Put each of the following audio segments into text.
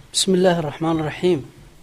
بسم الله الرحمن الرحيم.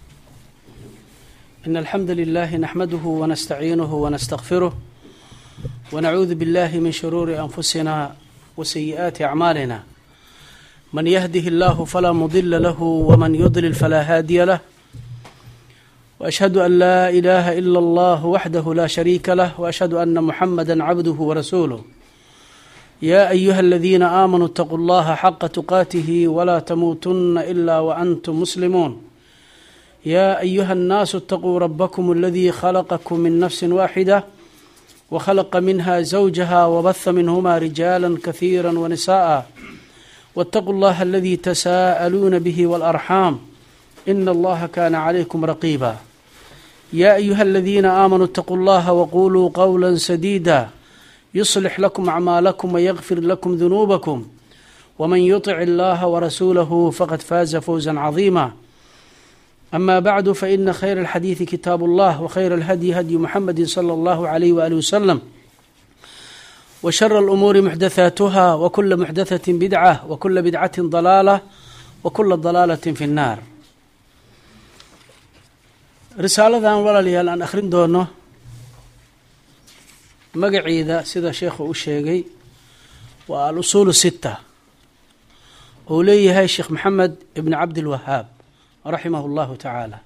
إن الحمد لله نحمده ونستعينه ونستغفره ونعوذ بالله من شرور أنفسنا وسيئات أعمالنا. من يهده الله فلا مضل له ومن يضلل فلا هادي له، وأشهد أن لا إله إلا الله وحده لا شريك له، وأشهد أن محمدا عبده ورسوله. يا أيها الذين آمنوا اتقوا الله حق تقاته ولا تموتن إلا وأنتم مسلمون. يا أيها الناس اتقوا ربكم الذي خلقكم من نفس واحدة وخلق منها زوجها وبث منهما رجالا كثيرا ونساء، واتقوا الله الذي تساءلون به والأرحام إن الله كان عليكم رقيبا. يا أيها الذين آمنوا اتقوا الله وقولوا قولا سديدا يصلح لكم أعمالكم ويغفر لكم ذنوبكم، ومن يطع الله ورسوله فقد فاز فوزا عظيما. أما بعد، فإن خير الحديث كتاب الله، وخير الهدي هدي محمد صلى الله عليه وآله وسلم، وشر الأمور محدثاتها، وكل محدثة بدعة، وكل بدعة ضلالة، وكل ضلالة في النار. رسالة walaalyaal aan akhrin doono magaciida sida sheekhu u sheegay waa al-usul sita oo leeyahay Sheekh Maxamed ibn Abd al-Wahhab rahimahullahu ta'ala.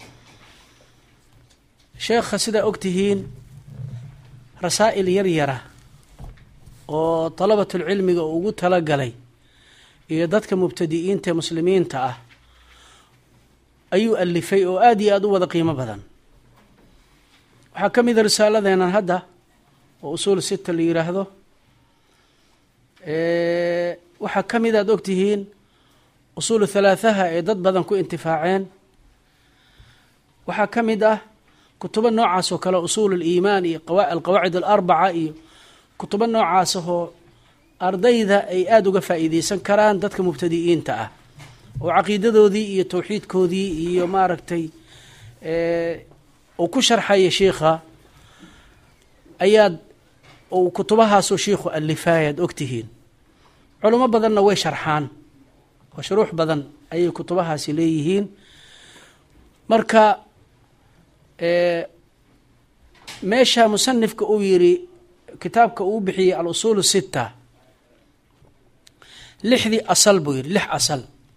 sheekha sida ogtihiin rasaa'il yar oo talabatul cilmiga ugu tala galay iyo dadka mubtadi'iinta muslimiinta ah ayuu alifay oo aad iyo aad u wada qiimo badan. waxaa ka mid ah risaaladeena hadda oo usul sita la yiraahdo. waxaa ka mid ah ogtihiin usul thalathaha ee dad badan ku intifaaceen. waxaa ka mid ah kutubo noocaas oo kale usul al-iimaan iyo al-qawaa'id al-arba'a iyo kutubo noocaas oo ardayda ay aad uga faa'iideysan karaan dadka mubtadi'iinta ah oo caqiidadoodii iyo tawxiidkoodii iyo maaragtay oo ku sharxaya sheekha ayaad oo kutubahaas oo sheekhu alifayad ogtihiin. culimo badanna way sharxaan oo shuruux badan ayay kutubahaasi leeyihiin. marka meesha musanifka uu yiri kitaabka uu bixiyay al-usul sita lixdi asal buu yiri, lix asal.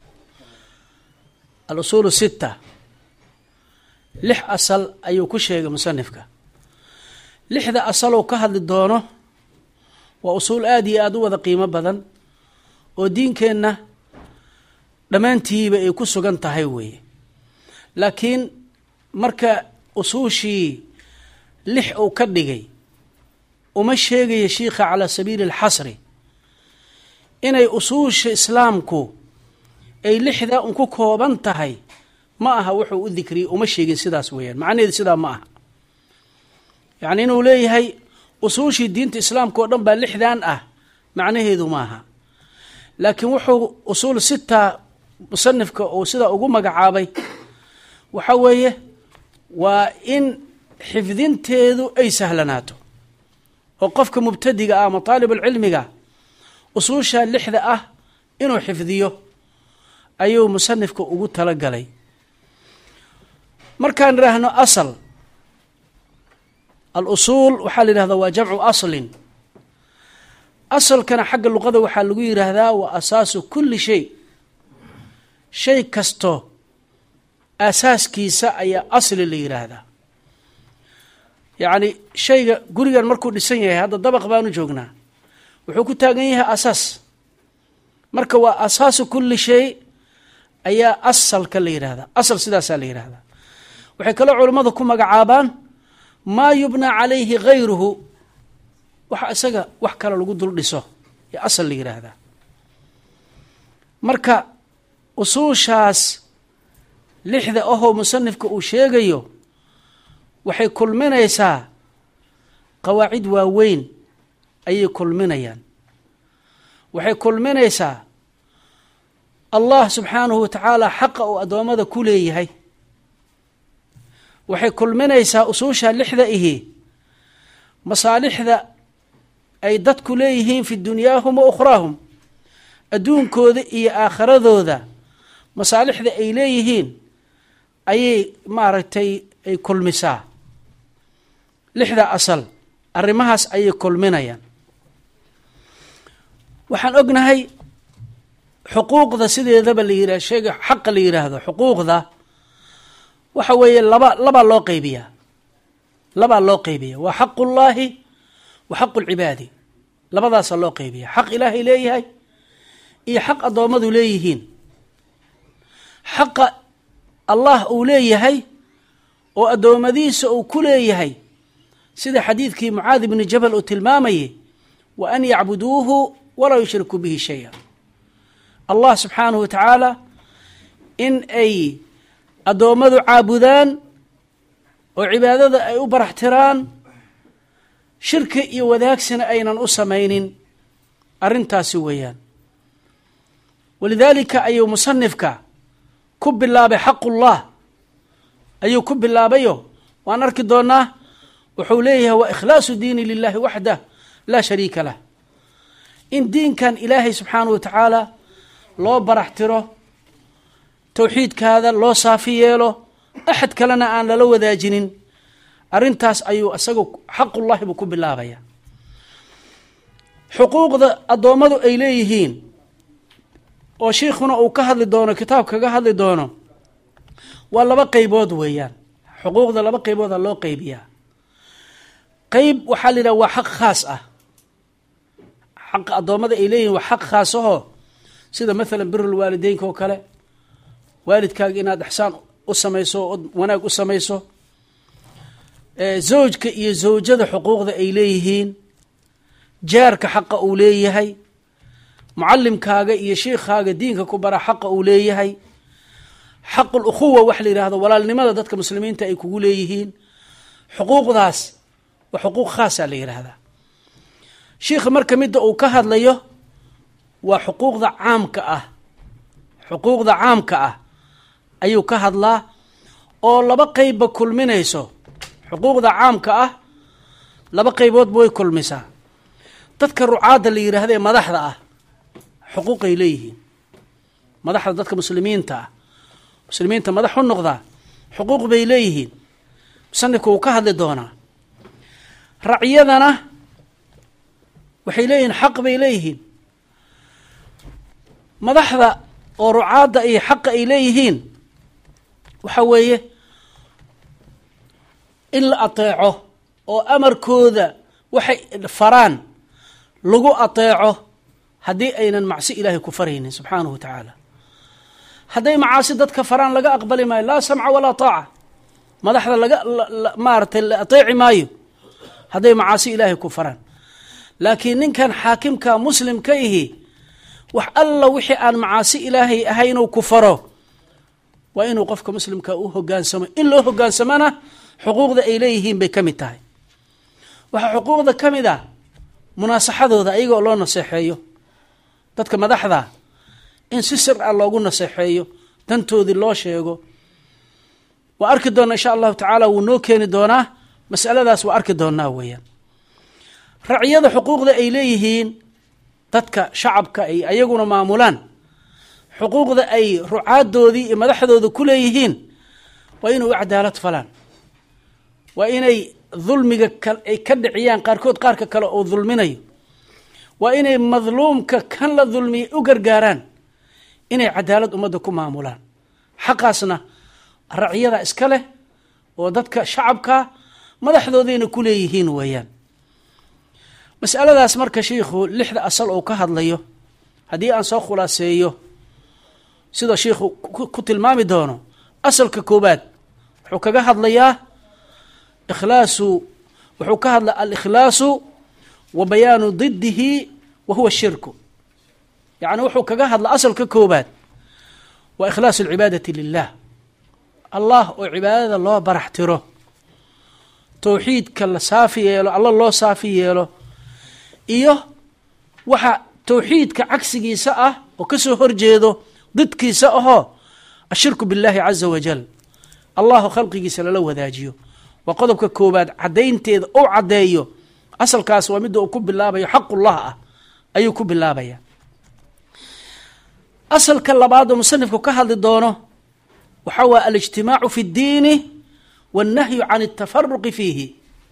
al-usul sita lix asal ayuu ku sheegay musanifka. lixda asal oo ka hadli doono waa usul aad iyo aad u wada qiimo badan oo diinkeenna dhammaantiiba ay ku sugan tahay weeye. laakiin marka usuushii lix uu ka dhigay uma sheegaya sheikha calaa sabiili alxasri inay usuusha islaamku ay lixda un ku kooban tahay. ma aha wuxuu u dikriyey, uma sheegin sidaas weeyaan. macnaheedu sidaa ma aha. yacni inuu leeyahay usuushii diinta islaamka oo dhan baa lixdan ah macnaheedu ma aha. laakiin wuxuu usul sita musanifka oo sida ugu magacaabay waxa weeye waa in xifdinteedu ay sahlanaato oo qofka mubtadiga ah ama taalibul cilmiga usuusha lixda ah inuu xifdiyo ayuu musanifka ugu tala galay. markaan raahno asal al-usul waxaa la yidhahdaa waa jamcu aslin. asalkana xagga luqada waxaa lagu yidhaahdaa waa asaasu kulli shay. shay kasto asaaskiisa ayaa asli la yidhaahdaa. yacni shayga gurigan markuu dhisan yahay, hadda dabaq baanu joognaa, wuxuu ku taagan yahay asaas. marka waa asaasu kulli shay ayaa asalka la yidhaahdaa. asal sidaasaa la yidhaahdaa. waxay kaloo culammadu ku magacaabaan maa yubnaa calayhi gayruhu, waxa isaga wax kale lagu dul dhiso ee asal la yidhaahdaa. marka usuushaas lixda ahoo musanifka uu sheegayo waxay kulminaysaa qawaacid waaweyn ayay kulminayaan. waxay kulminaysaa allah subxaanahu wa tacaala xaqa uu addoommada ku leeyahay. waxay kulminaysaa usuusha lixda ihi masaalixda ay dadku leeyihiin fi dunyaahum wa ukhraahum, adduunkooda iyo aakhiradooda masaalixda ay leeyihiin ayay maaragtay ay kulmisaa. lixda asal arrimahaas ayay kulminayaan. waxaan ognahay xuquuqda sideedaba la yidhah shayga xaqa la yidhaahdo xuquuqda waxa weeye labaa loo qaybiyaa. waa xaqullaahi wa xaqu lcibaadi. labadaasaa loo qaybiya. xaq ilaahay leeyahay iyo xaq addoommadu leeyihiin. xaqa allah uu leeyahay oo addoommadiisa uu ku leeyahay sida xadiidkii mucaad ibni jabal uu tilmaamayay, wa an yacbuduuhu walaa yushriku bihi shaya. allah subxaanahu wa tacaala in ay addoommadu caabudaan oo cibaadada ay u baraxtiraan, shirki iyo wadaagsina aynan u samaynin. arrintaasi weeyaan. walidaalika ayuu musanifka ku bilaabay xaqullah ayuu ku bilaabayo waan arki doonaa. wuxuu leeyahay wa ikhlaasu diini lilahi waxdah laa shariika lah. in diinkan ilaahay subxaanahu wa tacaala loo baraxtiro, towxiidkaada loo saafi yeelo, axad kalena aan lala wadaajinin. arrintaas ayuu isagu xaqullahi buu ku bilaabaya. xuquuqda addoommadu ay leeyihiin oo shiikhuna uu ka hadli doono, kitaab kaga hadli doono, waa laba qaybood weeyaan. xuquuqda laba qaybooda loo qaybiyaa. qayb waxaa la yidhaha waa xaq khaas ah. xaqa addoommada ay leeyihiin waa xaq khaas ahoo sida maalan birulwaalideynka oo kale, waalidkaaga inaad ixsaan u samayso oo wanaag u samayso. zawjka iyo zawjada xuquuqda ay leeyihiin, jaarka xaqa uu leeyahay, mucallimkaaga iyo shiikhaaga diinka ku bara xaqa uu leeyahay, xaqul ukhuwa wax la yidhaahdo walaalnimada dadka muslimiinta ay kugu leeyihiin. xuquuqdaas waa xuquuq khaasa la yidhaahdaa. shiikha marka midda uu ka hadlayo waa xuquuqda caamka ah. xuquuqda caamka ah ayuu ka hadlaa oo laba qeybba kulminayso. xuquuqda caamka ah laba qayboodba way kulmisaa. dadka rucaadda la yidhaahda ee madaxda ah xuquuqay leeyihiin. madaxda dadka muslimiinta ah, muslimiinta madax u noqdaa xuquuq bay leeyihiin. musanifku uu ka hadli doonaa. racyadana waxay leeyihiin xaq bay leeyihiin. madaxda oo rucaadda iyo xaqa ay leeyihiin waxa weeye in la ateeco oo amarkooda waxay faraan lagu ateeco haddii aynan macsi ilaahay ku faraynin subxaanahu wa tacaala. hadday macaasi dadka faraan laga aqbali maayo, laa samca walaa taaca. madaxda maaragtay la ateeci maayo hadday macaasi ilaahay ku faraan. laakiin ninkan xaakimka muslimka ihi wax alla wixii aan macaasi ilaahay ahaynuu ku faro waa inuu qofka muslimka u hogaansamo. in loo hogaansamona xuquuqda ay leeyihiin bay ka mid tahay. waxaa xuquuqda ka mid ah munaasaxadooda, ayagoo loo naseexeeyo. dadka madaxda in si sir ah loogu naseexeeyo, dantoodii loo sheego. waa arki doonaa insha allahu tacaala, wuu noo keeni doonaa masaladaas. waa arki doonaa weeyaan. raciyada xuquuqda ay leeyihiin dadka shacabka ay ayaguna maamulaan, xuquuqda ay rucaaddoodii iyo madaxdooda ku leeyihiin waa inay u cadaalad falaan. waa inay dulmiga ay ka dhiciyaan qaarkood qaarka kale oo dulminayo. waa inay madluumka kan la dulmiyay u gargaaraan, inay cadaalad ummadda ku maamulaan. xaqaasna raciyada iska leh oo dadka shacabka madaxdoodayna ku leeyihiin weeyaan. mas'aladaas marka shiikhu lixda asal oo ka hadlayo haddii aan soo khulaaseeyo sida shiikhu ku tilmaami doono, asalka koobaad wuxuu kaga hadlayaa wuxuu ka hadla alikhlaasu wa bayaanu didihi wa huwa shirku. yacni wuxuu kaga hadla asalka koobaad waa ikhlaasu alcibaadati lilah. allah oo cibaadada loo barax tiro, towxiidka la saafi yeelo, alla loo saafi yeelo, iyo waxa towxiidka cagsigiisa ah oo ka soo horjeedo didkiisa ahoo ashirku biاllahi caza wajal, allahu khalqigiisa lala wadaajiyo. waa qodobka koobaad caddaynteeda ou caddeeyo. asalkaas waa midda uu ku bilaabayo xaqullah ah ayuu ku bilaabaya. أصل كاللباد مصنف كهذا دونه وحوى الاجتماع في الدين والنهي عن التفرق فيه.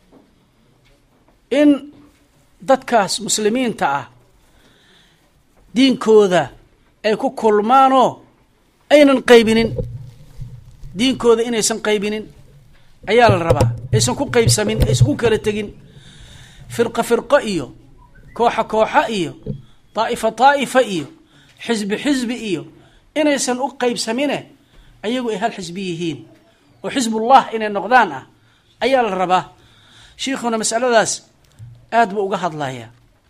إن dadkaas muslimiinta ah diinkooda ay ku kulmaano aynan qaybinin diinkooda inaysan qaybinin ayaa la rabaa aysan ku qaybsamin aysan ku kala tagin firqa iyo kooxa iyo taifa iyo xisbi iyo inaysan u qaybsamine ayagu ay hal xisbi yihiin oo xisbullah inay noqdaan ah ayaa la rabaa. sheekhuna mas'aladaas aad buu uga hadlayaa.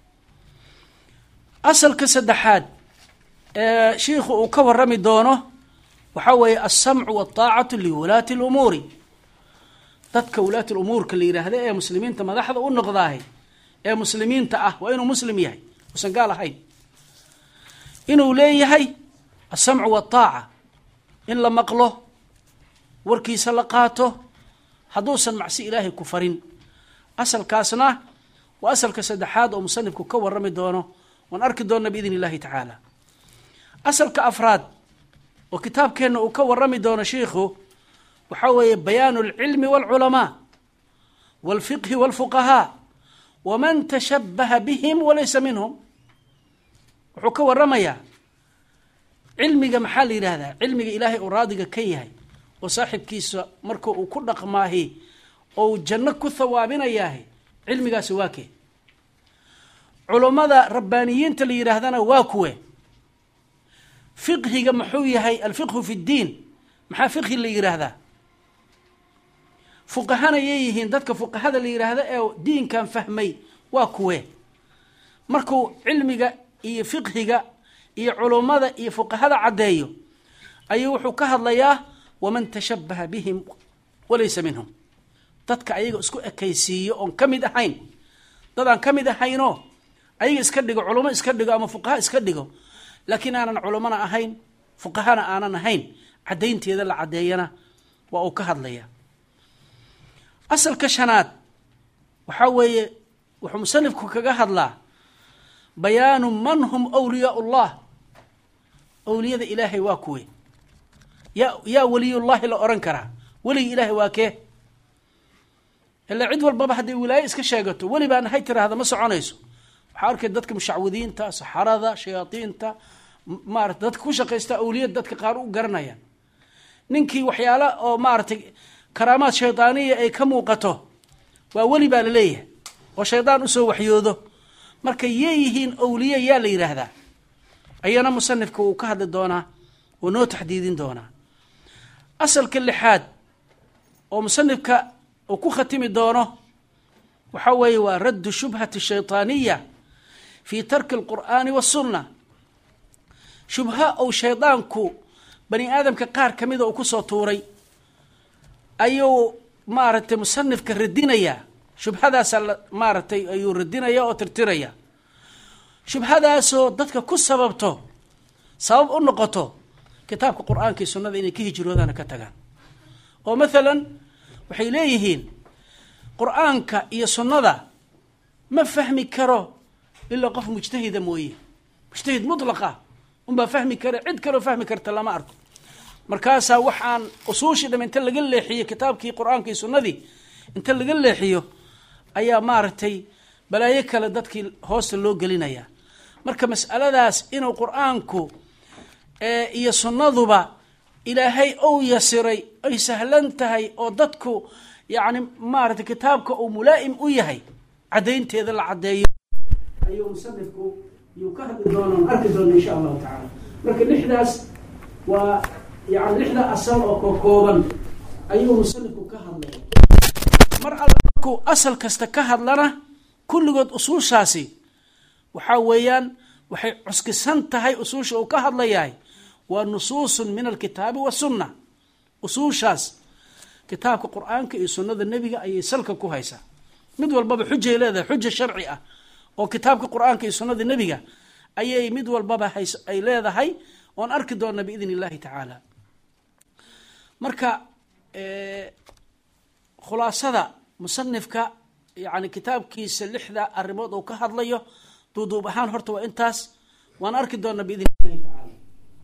asalka saddexaad ee sheekhu uu ka warrami doono waxaa weeye as-sam'u wat-taa'atu liwulaati al-umuuri. dadka wulaati al-umuurka la yidhaahda ee muslimiinta madaxda u noqdaahay ee muslimiinta ah waa inuu muslim yahay uusan gaal ahayn, inuu leeyahay as-sam'u wat-taa'a, in la maqlo warkiisa la qaato hadduusan macsi ilaahay ku farin. asalkaasna وأصل كسدحاد ومصنف كور رمي دونه ونأرك دونه بإذن الله تعالى. أصل كأفراد وكتاب كأنه كور رمي دونه شيخه وحوي بيان العلم والعلماء والفقه والفقهاء ومن تشبه بهم وليس منهم. وحكور رميا علمي محالي هذا علمي إلهي أرادك كيه وصاحب كيس مركو وكل قماهي أو جنك ثوابنا إياه علمي سواكي. علماء ربانيين تلي يرهدنا واكوه فقه محوي هي الفقه في الدين مع فقه اللي يرهده فقهنا يهين دتك فقه هذا اللي يرهده أو دين كان فهمي واكوه مركو علمي إيه فقه إيه علماء إيه فقه هذا عدايو أيوه كهذا ياه ومن تشبه بهم وليس منهم. دتك أيجو اسكو أكيسيو أن كميد حين دتان كميد حينو أي إسكدجو علماء إسكدجو أما فقهاء إسكدجو لكن أنا علماء أهين فقهاء أنا نهين عدين تيذا العدينا وأوكهد ليا. أصل كشنات وحوي وحمسنف كجهد الله بيان من هم أولياء الله. أولياء الإله واكوي يا ولي الله لا أرنكره ولي إله واكيه إلا عد والبابا هدي ولاية إسكشاقته ولي بأن هيتر هذا ما سعنيسو حارك دتك مشعوذين تا سحرة شياطين تا مارت دتك وش قيستا أولياء دتك قارو قرنيا ننكي وحيالا أو مارت كرامات شيطانية أي كموقته وولي بالليه وشيطان أسو وحيوذه مركي يهين أولياء يا لي هذا أينا مصنف كهذا الدونا ونو تحديدين دونا. أصل كل حاد ومصنف وكو ختم الدونه وحوي ورد شبهة الشيطانية في ترك القرآن والسنة. شبهة أو شيطانكو بني آدم كقار كميدة وكسو طوري أيو مارت مصنف كردينيا شبهة ذا مارت أيو ردينيا وترتريا شبهة ذا سو دتك كل سببته سبب النقطة كتابك القرآن كي سنة إني كي جرودانا كتغان. ومثلا waxay leeyihiin quraanka iyo sunnada ma fahmi karo illa qof mujtahid mooyee mujtahid mutlaqa uma fahmi karo cid kale fahmi karta lama arko. markaasa waxaan usuushi dhaminta laga leexiyo kitaabkii quraanka iyo sunnadii inta laga leexiyo ayaa maartay balaaye kale dadkii hoosta loo gelinaya. marka mas'aladaas inuu quraanku iyo sunnaduba إلهي أو يسري أي سهلنتهي أو ضدكو يعني مارت كتابك أو ملائم أيهي عدين تيذا العدين أيوم مصنفكو يكهد دونهم أركدون إن شاء الله تعالى. لكن الإحداث ويعني الإحداث أصل أو كوبا أيوم مصنفكو كهد مرأة لكو أصل كستكهد لنا كل قد أصول ساسي وحاويان وحي عسك سنتهي أصول شو كهد لياي ونصوص من الكتاب والسنة. أصول شاس كتاب القرآن كي سنة النبي أي سلك كويسة مدول بابا حجة لذا حجة شرعية وكتاب القرآن كي سنة النبي أي مدول بابا أي لذا هاي ونأركدون بإذن الله تعالى. مركا خلاصة مصنفك يعني كتاب كي سلح ذا الرماد وكهد ليه دودو بحان هرتو وإنتاس ونأركدون بإذن الله تعالى.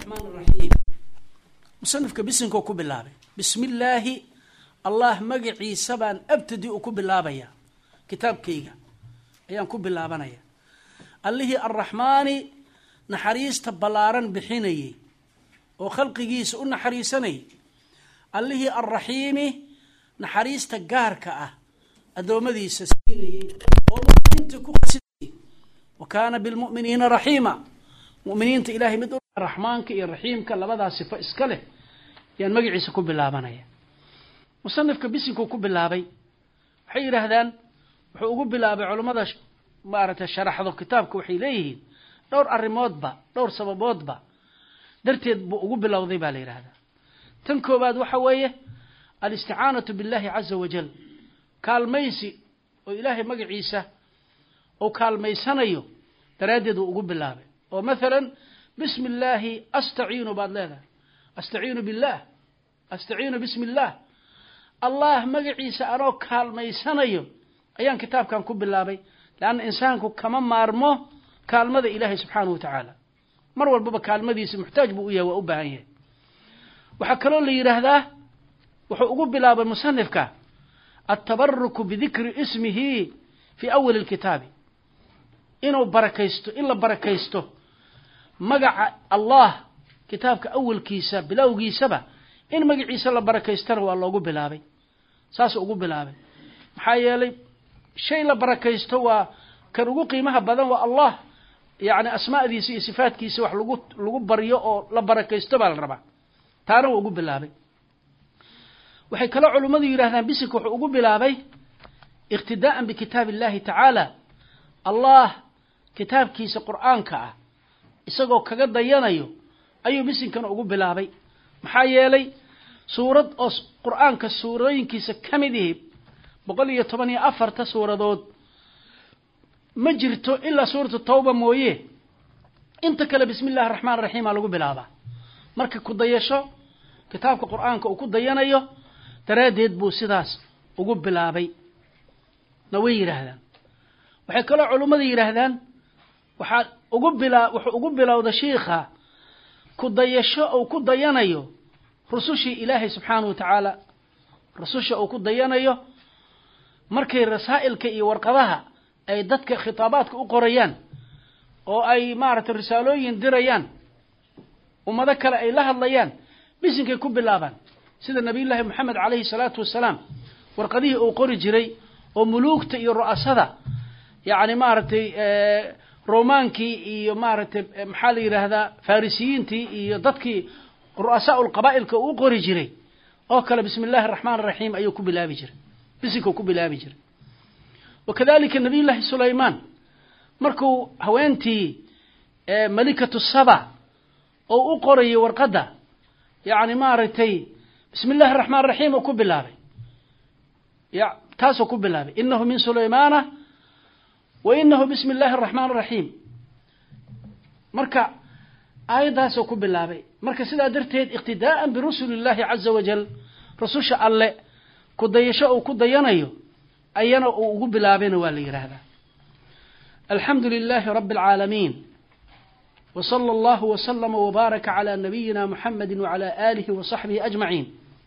الرحمن الرحيم مصنف كبسن كوكو بالله بسم الله الله مقعي سبان ابتدي أكو بالله بيا كتاب كيغا أيام كو بالله بنايا اللي الرحمن نحريس تبلارن بحيني وخلق جيس نحريسني اللي الرحيم نحريس تجارك أدومدي سسيني ومؤمنين تكو وكان بالمؤمنين رحيما مؤمنين إلهي مدر الرحمن كي الرحيم كلا بدا صفة إسكاله يعني مقعي سكو بالله بنايا مصنف كبسن كوكو بالله بي حير هذان وحقوق بالله بعلماء مارة الشرح هذا كتابك وحي ليه دور الرماد با دور سببات با درتيد بقوق بالله وضيب عليه هذا تنكو بعد وحوية الاستعانة بالله عز وجل كالميسي وإلهي مقعيسة أو كالميسانيو تردد وقوق بالله بي ومثلا بسم الله أستعين بعد هذا أستعين بالله أستعين بسم الله الله مقعيسة أروك كالميسانيو أيان كتاب كان كوب بالله بي لأن إنسانك كمان مارمه كالمة إلهي سبحانه وتعالى مروى البابا كالمة محتاج بؤية وأبهيه وحكرون لي هذا وحقوق بالله بالمصنف التبرك بذكر اسمه في أول الكتاب إنه بركيسته إلا بركيسته مقع الله كتابك أول كيسة بلاو كيسبة إن مقع عيسى الله بركيسته والله أقول بالله بي ساس أقول بالله بي محايا شيء لا بركيسته وكان قيمها بدن والله يعني أسماء ذي صفات كيسة وح لقو بريو لا بركيسته بالربع تارو أقول بالله بي وحي كلا علماء يراهدان بسك وحقوق بالله بي اقتداء بكتاب الله تعالى الله كتاب كيسة قرآن كأه isagoo kaga dayanayo ayuu bisinkan ugu bilaabay maxaa yeelay suurad oo quraanka suurooyinkiisa kamidii 114 suuradood ma jirto illa suuratu tawba mooyee inta kale bismillaahir rahmaanir rahiim lagu bilaaba marka ku dayasho kitaabka quraanka uu ku dayanayo daraadeed buu sidaas ugu bilaabay naway yiraahdaan waxay kala culimada yiraahdaan waxa ugu bilowda sheekha ku dayasho oo ku dayanayo rusushii ilaahay subhanahu wa ta'ala rususha oo ku dayanayo markay rasaa'ilka iyo warqadaha ay dadka khitaabaadka u qorayaan oo ay maaragtay risaalooyin dirayaan ummada kale ay la hadlayaan bisinkay ku bilaabaan sida nabiyullaahi maxamed calayhi salaatu wasalaam warqadihii uu qori jiray oo muluugta iyo ru'asada yaani maaragtay رومانكي iyo maaragtay maxaa la yiraahdaa farisiyiintii iyo dadkii ru'asaa'ul qabaa'ilka uu qori jiray oo kale bismillaahir rahmaanir rahiim ayuu ku bilaabi jiray bisinka ku bilaabi jiray wakadalika nabiyullaahi sulaymaan markuu haweentii malikatu saba oo u qoray warqada yaani maaragtay bismillaahir rahmaanir rahiim ku bilaabay ya taasoo ku bilaabay innahu min sulaymaana وإنه بسم الله الرحمن الرحيم مركا آيات سوكو بالله مركا سيدا درتيد اقتداء برسول الله عز وجل رسوش الله كديشاء وكدينيو أينا وقو بالله والي هذا الحمد لله رب العالمين وصلى الله وسلم وبارك على نبينا محمد وعلى آله وصحبه أجمعين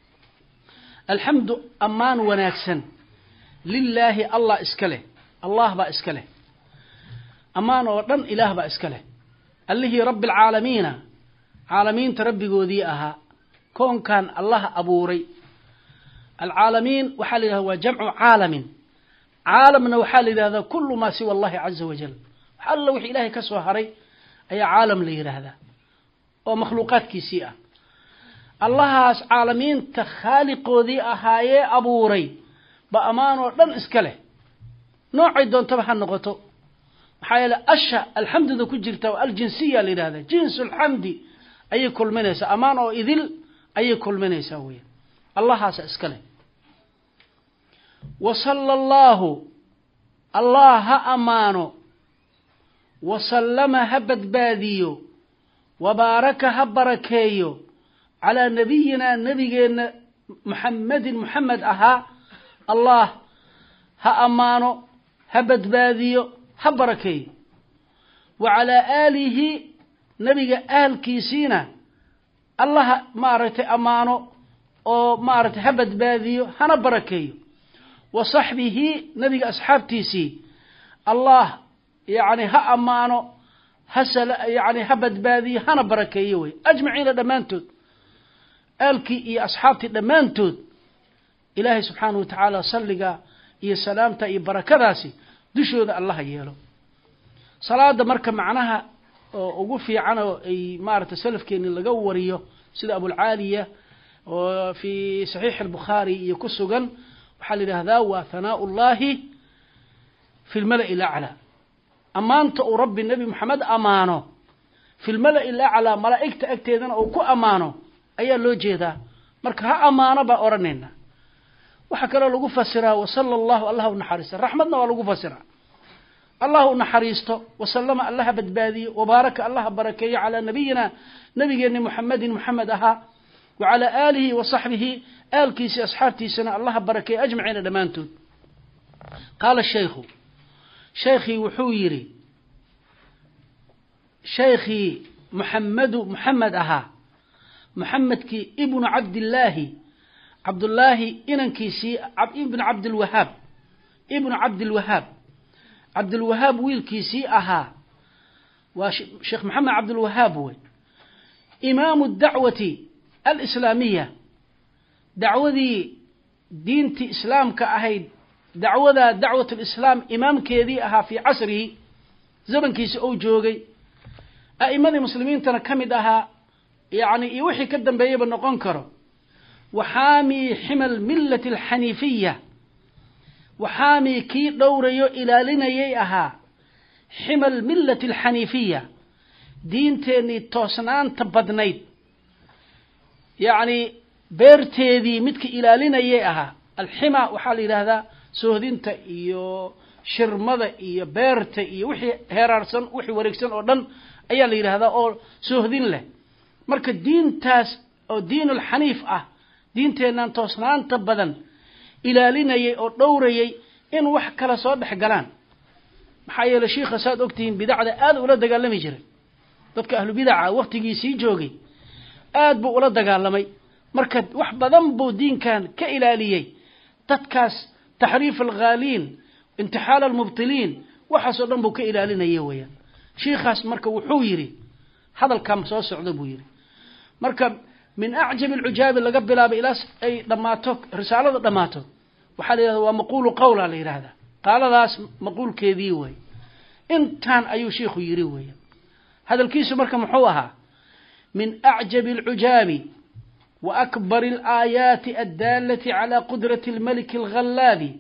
الحمد أمان وناكسن لله الله إسكله الله با اسكله امان ودن اله با اسكله الله رب العالمين عالمين تربيغودي اها كون كان الله ابوري العالمين وحاله هو جمع عالم عالمنا وحاله هذا كل ما سوى الله عز وجل حل وحي الهي كسو هري اي عالم لي هذا او مخلوقات كيسيه الله عالمين تخالقودي اهاي ابوري بامان ودن اسكله نوعي دون تبحى النقطة حيال أشياء الحمد ذو كجرته والجنسية لهذا جنس الحمد أي كل من يسا أمان أو إذل أي كل من يساوي الله سأسكله وصلى الله أمانه وسلم هبت باذيو وبارك هبركيو على نبينا محمد أها الله أمانه هبت باذيو هبركي وعلى آله نبي آل كيسينا الله مارتي أمانه أو مارتي هبد باذيو هنا بركيو وصحبه نبي أصحابتيسي الله يعني ها أمانه هسل يعني هبد باذي هنا بركيوي أجمعين دمانتود ألكي إي أصحابتي دمانتود إلهي سبحانه وتعالى صلقا إي سلامتا إي بركداسي دشود الله يلو صلاة مركب معناها وقفي عنه إي مارة سلف كين اللي قوريه سيد أبو العالية وفي صحيح البخاري يكسقا وحل هذا وثناء الله في الملأ الأعلى أمانت رب النبي محمد أمانه في الملأ الأعلى ملائكة أكتيدنا أو كو أمانه أي اللو جيدا مركب ها أمانة بأورننا وحكى له لغو فسرها وصلى الله نحرسه رحمتنا ولغو فسرها الله نحرسته وسلم الله بدبادي وبارك الله بركي على نبينا محمد أها وعلى آله وصحبه آل كيسي أصحابتي سنة الله بركي أجمعين دمانتون قال الشيخ شيخي وحويري شيخي محمد أها محمد كي ابن عبد الله إنن كيسي ابن عبد الوهاب ويل كيسي أها وشيخ محمد عبد الوهاب هو إمام الدعوة الإسلامية دعوة دينتي إسلام كأهيد دعوة الإسلام إمام كيدي أها في عصره زمن كيسي أو جوغي أئمة المسلمين تنكمد أها يعني يوحي كدن بيبا نقنكره وحامي حمل ملة الحنيفية وحامي كي دوريو إلى لنا يأها حمل ملة الحنيفية دينتيني توسنان تبدنيد يعني بيرتيدي متك إلى لنا يأها الحمى وحالي هذا سوهدينتا إيو شرمضة إيو بيرتا إيو وحي هيرارسن وحي وريكسن أردن أيا لي هذا أو سوهدين له مركا دين تاس أو دين الحنيف diinteenan toosnaanta badan ilaalinayay oo dhowrayay in wax kala soo dhex galaan maxaa yeelay sheekha saad ogtiin bidacda aad ula dagaalami jiray dadka ahlu bidca waqtigiisii joogay aad buu ula dagaalamay marka wax badan buu diinkan ka ilaaliyay dadkaas taxriif alghaalin intixaal almubtiliin waxa soo dhan buu ka ilaalinayay weeyaan sheekhaas marka wuxuu yiri hadalkan soo socdo buu yiri marka من أعجب العجاب اللي قبل إلى أي دماتك رسالة دماتك وحال ومقول قولا لهذا قال ذاس مقول كذيوي إن كان أي شيخ يريوي هذا الكيس مركب محوها من أعجب العجاب وأكبر الآيات الدالة على قدرة الملك الغلاب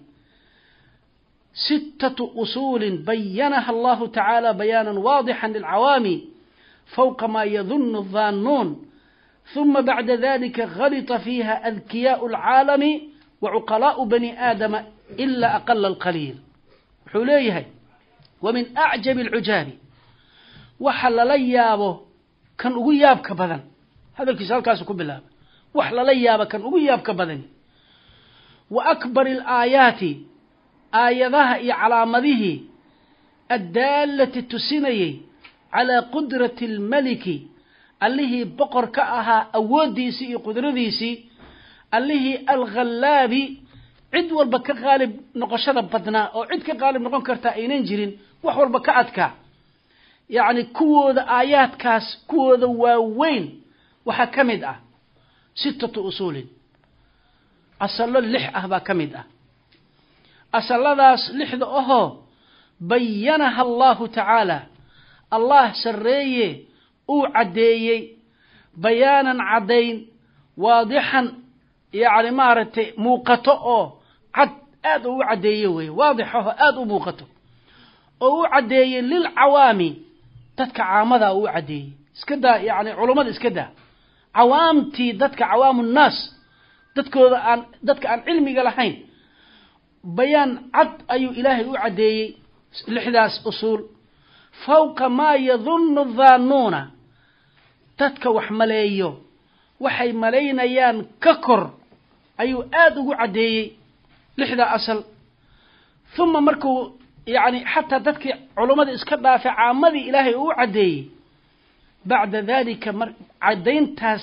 6 أصول بينها الله تعالى بيانا واضحا للعوام فوق ما يظن الظانون ثم بعد ذلك غلط فيها أذكياء العالم وعقلاء بني آدم إلا أقل القليل حليها ومن أعجب العجاب وحل ليابه كان أغياب كبدن هذا الكسال كاسكم بالله وحل ليابه كان أغياب كبدن وأكبر الآيات آياتها على مذيه الدالة تسيني على قدرة الملك اللي بقر كأها أوديسي قدرديسي اللي الغلابي عد والبك غالب نقشة بدنا أو عد كغالب نقول كرتا إينين جرين وحول بكأتك يعني كود آيات كاس كود وين وحكمد 6 أصول أصل اللح أهبا كمد أصل ذاس لحظة بينها الله تعالى الله سريه أو عديي بيانا عدين واضحا يعني مارتي موقته عد أدو عديي واضحه أدو موقته أو عديي للعوامي تدك عامذا أو عديي اسكدا يعني علماء اسكدا عوامتي دتك عوام الناس دتك عن علمي قالحين بيان عد أي إلهي أو عديي لحداث أصول فوق ما يظن الظانون تدك وحمليو وحي ملينيان ككر أيو آدو عدي لحدا أصل ثم مركو يعني حتى تدك علماء اسكبها في عامذي إلهي أو عدي بعد ذلك عدين تاس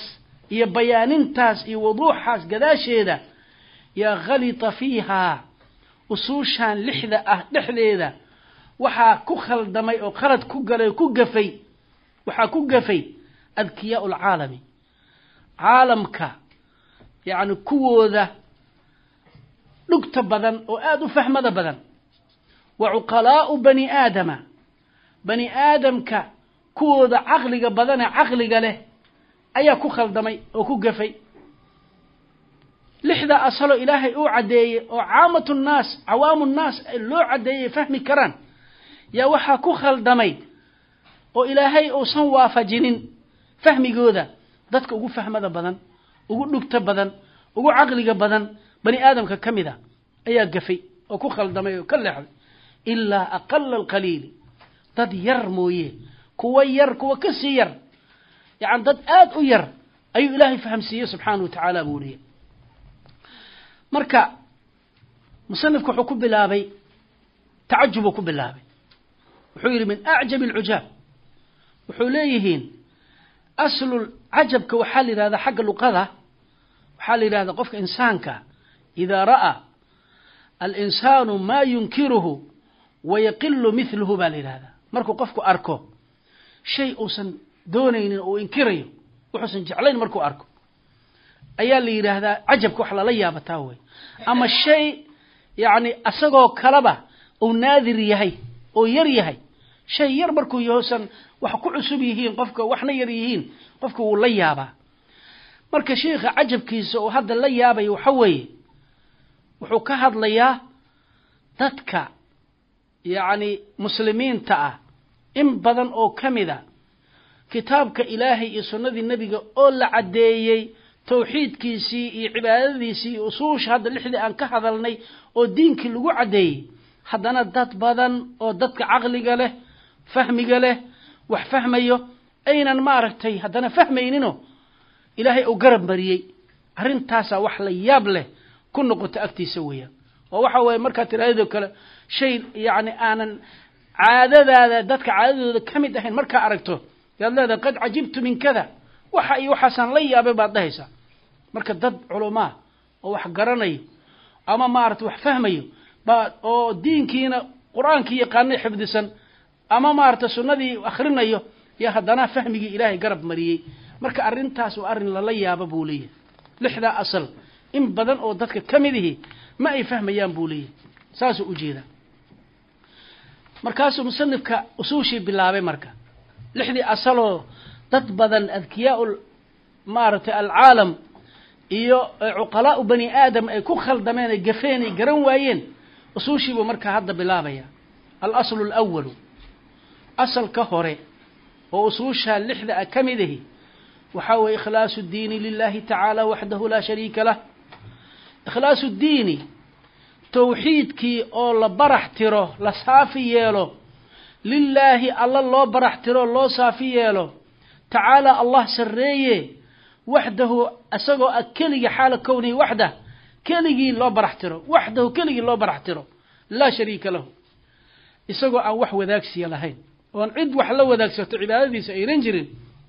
iyo bayaanintaas iyo wuduuxaas gadaasheeda yaa ghalita fiihaa usuushaan lixda ah dhexdeeda waxaa ku khaldamay oo qalad ku galay ku gafay waxaa ku gafay adkiyaa ulcaalami caalamka yacni kuwooda dhugta badan oo aada u fahmada badan wa cuqalaa'u bani aadamka kuwooda caqliga badanee caqliga leh ayaa ku khaldamay oo ku gafay lixda asalo ilaahay uu caddeeyey oo cawaamu nnaas loo caddeeyey fahmi karaan yaa waxaa ku khaldamay oo ilaahay uusan waafajinin fahmigooda dadka ugu fahmada badan ugu dhugta badan ugu caqliga badan bani aadamka ka mid a ayaa gafay oo ku khaldamay oo ka leexday ilaa aqala alqaliili dad yar mooye kuwa ka sii yar yacni dad aad u yar ayuu ilaahay fahamsiiyey subxaanahu wa tacaala buu leeyahy marka musanifku wuxuu ku bilaabay tacajubuu ku bilaabay wuxuu yidhi min acjabi alcujaab wuxuu leeyihiin aslul cajabka waxaa la yidhahdaa xagga luqada waxaa la yidhahdaa qofka insaanka idaa ra'aa alinsaanu maa yunkiruhu wayaqilu mithluhu baa la yidhahdaa markuu qofku arko shay uusan doonaynin uu inkirayo wuxuusan jeclayn markuu arko ayaa la yidhaahdaa cajabka wax lala yaabataa wey ama shay yacni asagoo kaleba uu naadir yahay oo yar yahay shay yar markuu yahosan wax ku cusub yihiin qofka waxna yar yihiin qofka wuu la yaabaa marka sheikha cajabkiisa oo hadda la yaabaya waxa weeye wuxuu ka hadlayaa dadka yacni muslimiinta ah in badan oo ka mid a kitaabka ilaahay iyo sunnadii nebiga oo la caddeeyey tawxiidkiisii iyo cibaadadiisii iyo usuusha hadda lixdii aan ka hadalnay oo diinkii lagu caddeeyey haddana dad badan oo dadka caqliga leh fahmiga leh wax fahmayo aynan maaragtay haddana fahmayninoo ilaahay uu garab mariyey arrintaasaa wax la yaab leh ku noqota agtiisa weeyaan oo waxa weeye markaad tiraahdo kale shay yacni aanan caadadaada dadka caadadooda ka mid ahayn markaa aragto yaad leedahay qad cajibtu min kada waxa iyo waxaasaan la yaabay baad dhahaysaa marka dad culumaa oo wax garanayo ama maaragtay wax fahmayo baa oo diinkiina qur-aankii yaqaanay xifdisan ama maaragtay sunnadii akhrinayo iyo haddana fahmigii ilaahay garab mariyey marka arrintaas waa arrin lala yaabo buu leeyahay lixdaa asal in badan oo dadka ka mid ihi ma ay fahmayaan buu leeyahay saasuu u jeedaa markaasuu musanifka usuushii bilaabay marka lixdii asaloo dad badan adkiyaa maaragtay alcaalam iyo cuqalaa'u bani aadam ay ku khaldameen ay gafeen ay garan waayeen usuushiibuu markaa hadda bilaabaya alaslu alawalu asalka hore oo usuushaa lixda a ka mid ahi waxaa weeye ikhlaasu ddiini lilahi tacaala waxdahu laa shariika lah ikhlaasu ddiini tawxiidkii oo la barax tiro la saafi yeelo lilaahi alla loo barax tiro loo saafi yeelo tacaala allah sarreeye waxdahu isagoo ah keligii xaala kownihi waxdah keligii loo barax tiro waxdahu keligii loo barax tiro laa shariika lahu isagoo aan wax wadaagsiya lahayn oon cid wax la wadaagsato cibaadadiisa aynan jirin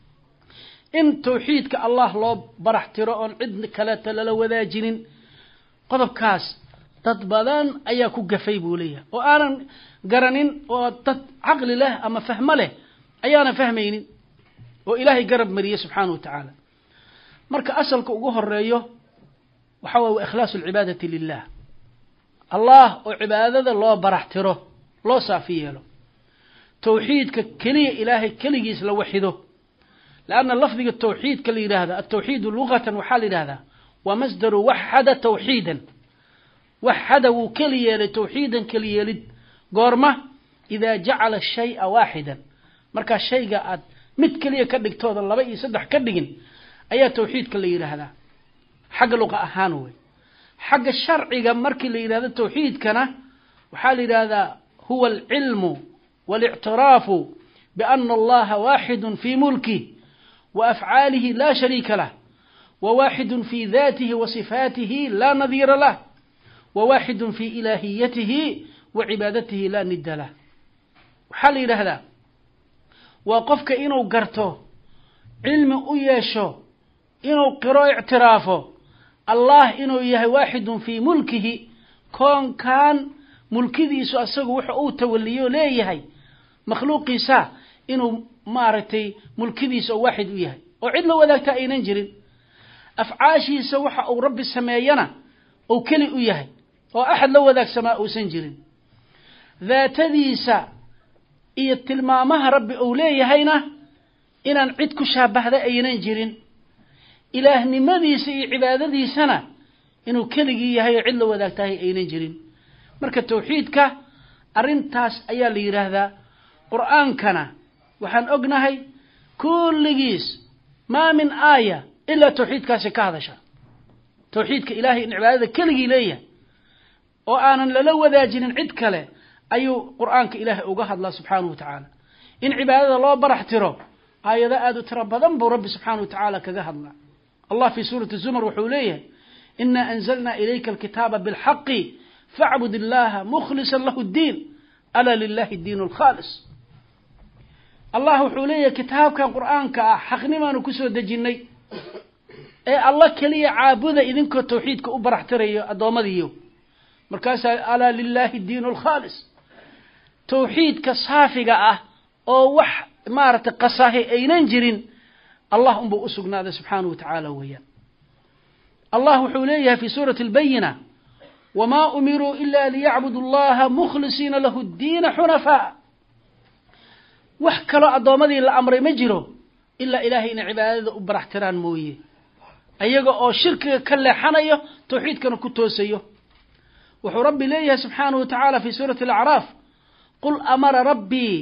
in tawxiidka allah loo barax tiro oon cid kaleeta lala wadaajinin qodobkaas dad badan ayaa ku gafay buu leeyahay oo aanan garanin oo dad caqli leh ama fahmo leh ayaana fahmaynin oo ilaahay garab mariyey subxaanahu wa tacaala marka asalka ugu horeeyo waxaa waye wa ikhlaasu alcibaadati lilah allah oo cibaadada loo barax tiro loo saafi yeelo tawxiidka keliya ilaahay keligiis la waxido lanna lafdiga tawxiidka la yidhaahda altawxiidu lugatan waxaa la yidhahdaa waa masdaru waxada tawxiidan waxada wuu keli yeelay tawxiidan keli yeelid goorma idaa jacala shaya waaxidan markaa shayga aad mid keliya ka dhigtooda 2 iyo 3 ka dhigin ayaa tawxiidka la yidhaahdaa xagga luqa ahaan wey xagga sharciga markii la yidhahdo tawxiidkana waxaa la yidhaahdaa huwa alcilmu والاعتراف بأن الله واحد في ملكه وأفعاله لا شريك له وواحد في ذاته وصفاته لا نظير له وواحد في إلهيته وعبادته لا ند له وحال هذا وقفك إنه قرته علم أيشه inuu qiro ictiraafo allah inuu yahay waaxidun fii mulkihi koonkan mulkidiisu asagu wuxuu uu tawaliyo leeyahay makhluuqiisa inuu maaragtay mulkidiisa oo waaxid u yahay oo cid la wadaagta aynan jirin afcaashiisa waxa uu rabbi sameeyana oo keli u yahay oo axad la wadaagsamaa uusan jirin daatadiisa iyo tilmaamaha rabbi uu leeyahayna inaan cid ku shaabahda aynan jirin ilaahnimadiisa iyo cibaadadiisana inuu keligii yahay oo cid la wadaagtahay aynan jirin marka tawxiidka arintaas ayaa la yiraahdaa qur'aankana waxaan ognahay kulligiis ma min aaya illa tawxiidkaasi ka hadasha tawxiidka ilaahay in cibaadada keligii leeyahay oo aanan lala wadaajinin cid kale ayuu qur'aanka ilaahay uga hadlaa subxaanahu wa tacaala in cibaadada loo barax tiro aayada aad u tiro badan buu rabbi subxaanahu wa tacaala kaga hadlaa allah fi suurati zumar wuxuu leeyahay inna anzalna ilayka alkitaaba bilxaqi fa'bud illaha mukhlisan lahu ad-din ala lillahi ad-din al-khalis allah wuxuu leeyahay kitaabkan qur'aanka ah xaqnimaanu ku soo dejinay ee allah kaliya caabuda idinkoo tawxiidka u barax tirayo adoomadiyo markaas ala lillahi ad-din al-khalis tawxiidka saafiga ah oo wax maarta qasahi aynan jirin allah umbu usugnaaday subhanahu wa ta'ala weeyaan allah wuxuu leeyahay fi suurati al-bayyina wama umiru illa liya'budu allaha mukhlisina lahu ad-din hunafa wax kale adoomadii la amray ma jiro illa ilaahay in cibaadada u barax tiraan mooyee ayaga oo shirkiga ka leexanayo tawxiidkana ku toosayo wuxuu rabbi leeyahay subhanahu wa ta'ala fi suurati al-a'raf qul amara rabbi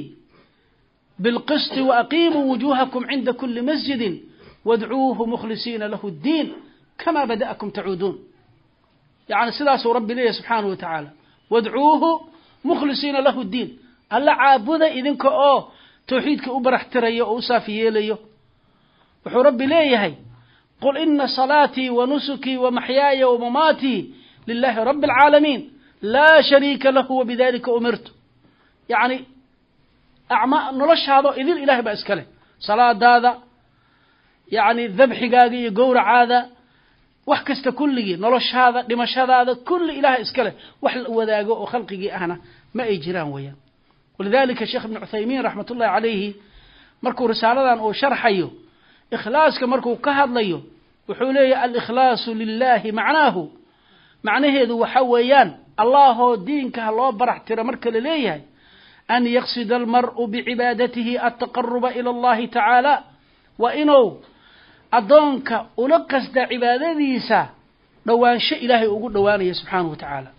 بالقسط وأقيموا وجوهكم عند كل مسجد وادعوه مخلصين له الدين كما بدأكم تعودون يعني سلاس ربي ليه سبحانه وتعالى وادعوه مخلصين له الدين ألا عابد إذنك توحيدك أبرح تريه وأصافيه ليه وحو ربي ليه قل إن صلاتي ونسكي ومحياي ومماتي لله رب العالمين لا شريك له وبذلك أمرت يعني أعمال نلش هذا إذن إله بأسكله صلاة هذا يعني الذبح قاقي قورع هذا وحكست كله نلش هذا لمش هذا كل إله إسكله وحل وذاقه وخلقه أهنا ما يجران ويا ولذلك الشيخ ابن عثيمين رحمة الله عليه مركو رسالة أو شرحيه إخلاص كمركو كهض ليه وحوليه الإخلاص لله معناه ذو حويان الله دينك الله برح ترى مركل ليه أن يقصد المرء بعبادته التقرب إلى الله تعالى وإنه أدونك ألقصد عبادتيسا دوان شيء إلهي أقول دوانه سبحانه وتعالى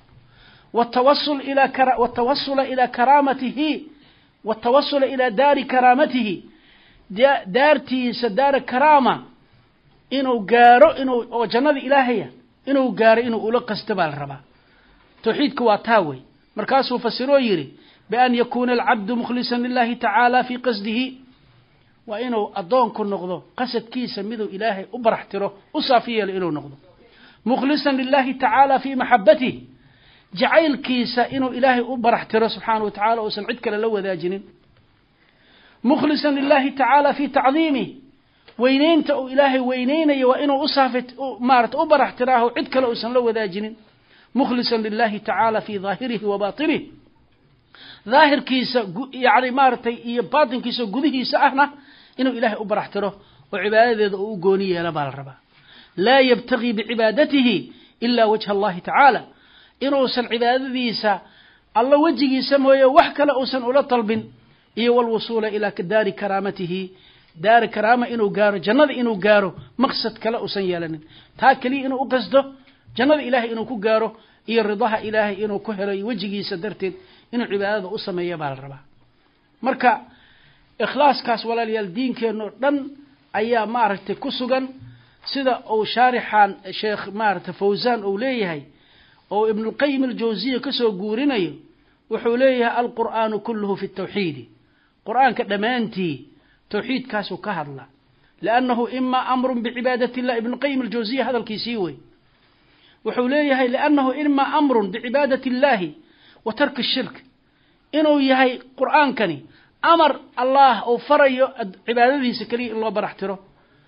والتوصل إلى كرامته والتوصل إلى دار كرامته دارتيس دار كرامة إنه قارو إنه جنة إلهية إنه قارو إنه ألقصد بالربا توحيدك واتاوي مركاسه فسروا يري بأن يكون العبد مخلصا لله تعالى في قصده وإنه أدون كن نغضو قصد كيسا مذو إلهي أبرحتره أصافية لإنه نغضو مخلصا لله تعالى في محبته جعيل كيسا إنه إلهي أبرحتره سبحانه وتعالى وسمعتك للو ذا جنين مخلصا لله تعالى في تعظيمه وينين تأو إلهي وينين وإنه أصافت مارت أبرحتره عدك لو ذا جنين مخلصا لله تعالى في ظاهره وباطنه ظاهر كيسا يعني مارتي iyo baatinkiisa gudihiisa ahna inuu ilaahay u baraxtiro oo cibaadadeeda uu gooniyo la bal raba la yabtaghi bi ibadatihi illa wajha Allah ta'ala inuu san cibaadadiisa alla wajigiisa mooyo wax kale uu san ula talbin iyo wal wusuula ila kadari karamatihi dar karama inuu gaaro jannada inuu gaaro maqsad kale uu san yeelanin taa kali inuu u qasdo jannada ilaahay inuu ku gaaro iyo ridaha ilaahay inuu ku helo wajigiisa darteed inuu cibaadada u sameeyo baa la rabaa marka ikhlaaskaas walaalayaal diinkeeno dhan ayaa maaragtay ku sugan sida uu shaarixan sheekh maaragtay Fawzan uu leeyahay oo ibn al-Qayyim al-Jawziyya ka soo guurinayo wuxuu leeyahay al-Qur'aanu kulluhu fi at-tawhid qur'aanka dhamaantii tawhiidkaas uu ka hadla لأنه إما أمر بعبادة الله ابن القيم الجوزية هذا الكيسيوي wuxuu leeyahay لأنه إما أمر بعبادة الله وترك الشرك إنه يهي قرآن كني أمر الله أو فري عبادته سكري الله برحتره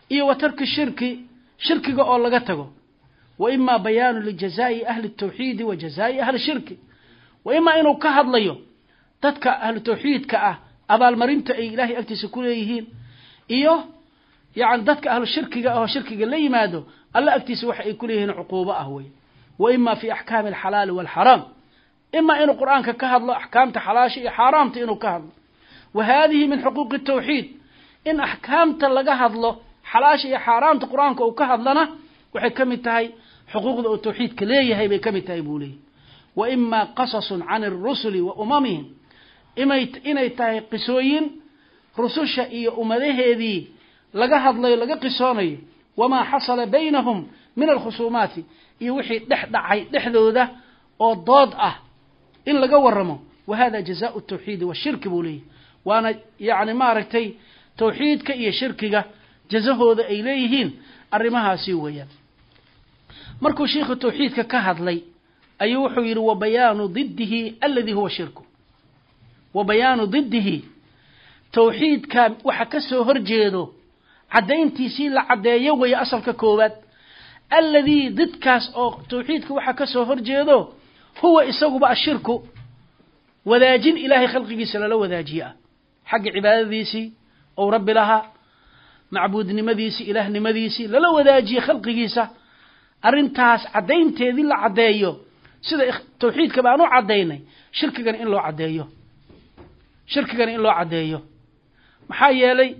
iyo wa tarki shirki shirkiga oo laga tago wa imma bayaanu lijazaa'i ahli at-tawxiid wa jazaa'i ahli shirki wa imma inuu ka hadlayo dadka ahli tawxiidka ah abaalmarinta ay ilaahay agtiisa ku leeyihiin iyo يعني ذاتك أهل الشرك أو شرك اللي يمادوا الله أكتس وحي كلهن عقوبة أهوي وإما في أحكام الحلال والحرام إما إنه القرآن كهض له أحكام حلاشي حرام إنه كهض وهذه من حقوق التوحيد إن أحكام تلقاهض له حلاشي حرام القرآن كهض لنا وحكم التهي حقوق التوحيد كليه هي بكم التهيبولي وإما قصص عن الرسل وأممهم إما إن يتهي قسوين رسوش إيه أمده هذه laga hadlayo laga qisoonayo wama xasala baynahum min al-khusumat iyo wixii dhexdhacay dhexdooda oo dood ah in laga waramo wahada jazaa'u at-tauhid wa shirk bulay waana yaani ma aragtay tawxiidka iyo shirkiga jazahooda ay leeyihiin arimahaasi weeyaan markuu sheekhu tawxiidka ka hadlay ayuu wuxuu yiri wa bayanu diddihi alladhi huwa shirku wa bayanu diddihi tawxiidka waxa ka soo horjeedo عدينتيسي لعدايا ويا أصل ككوبات الذي ضد كاس أو توحيدك وحكى سوهر جيدو هو إساقو بقى الشرك وذاجين إلهي خلقه سلالا وذاجيا حق عبادة ديسي أو رب لها معبود نمديسي إله نمديسي للا وذاجيا خلقه سا أرنتاس عدينتي ذي لعدايا سيدا توحيدك بقى نوع عديني شرك كان إن لو عدايا شرك كان إن لو عدايا محايا لي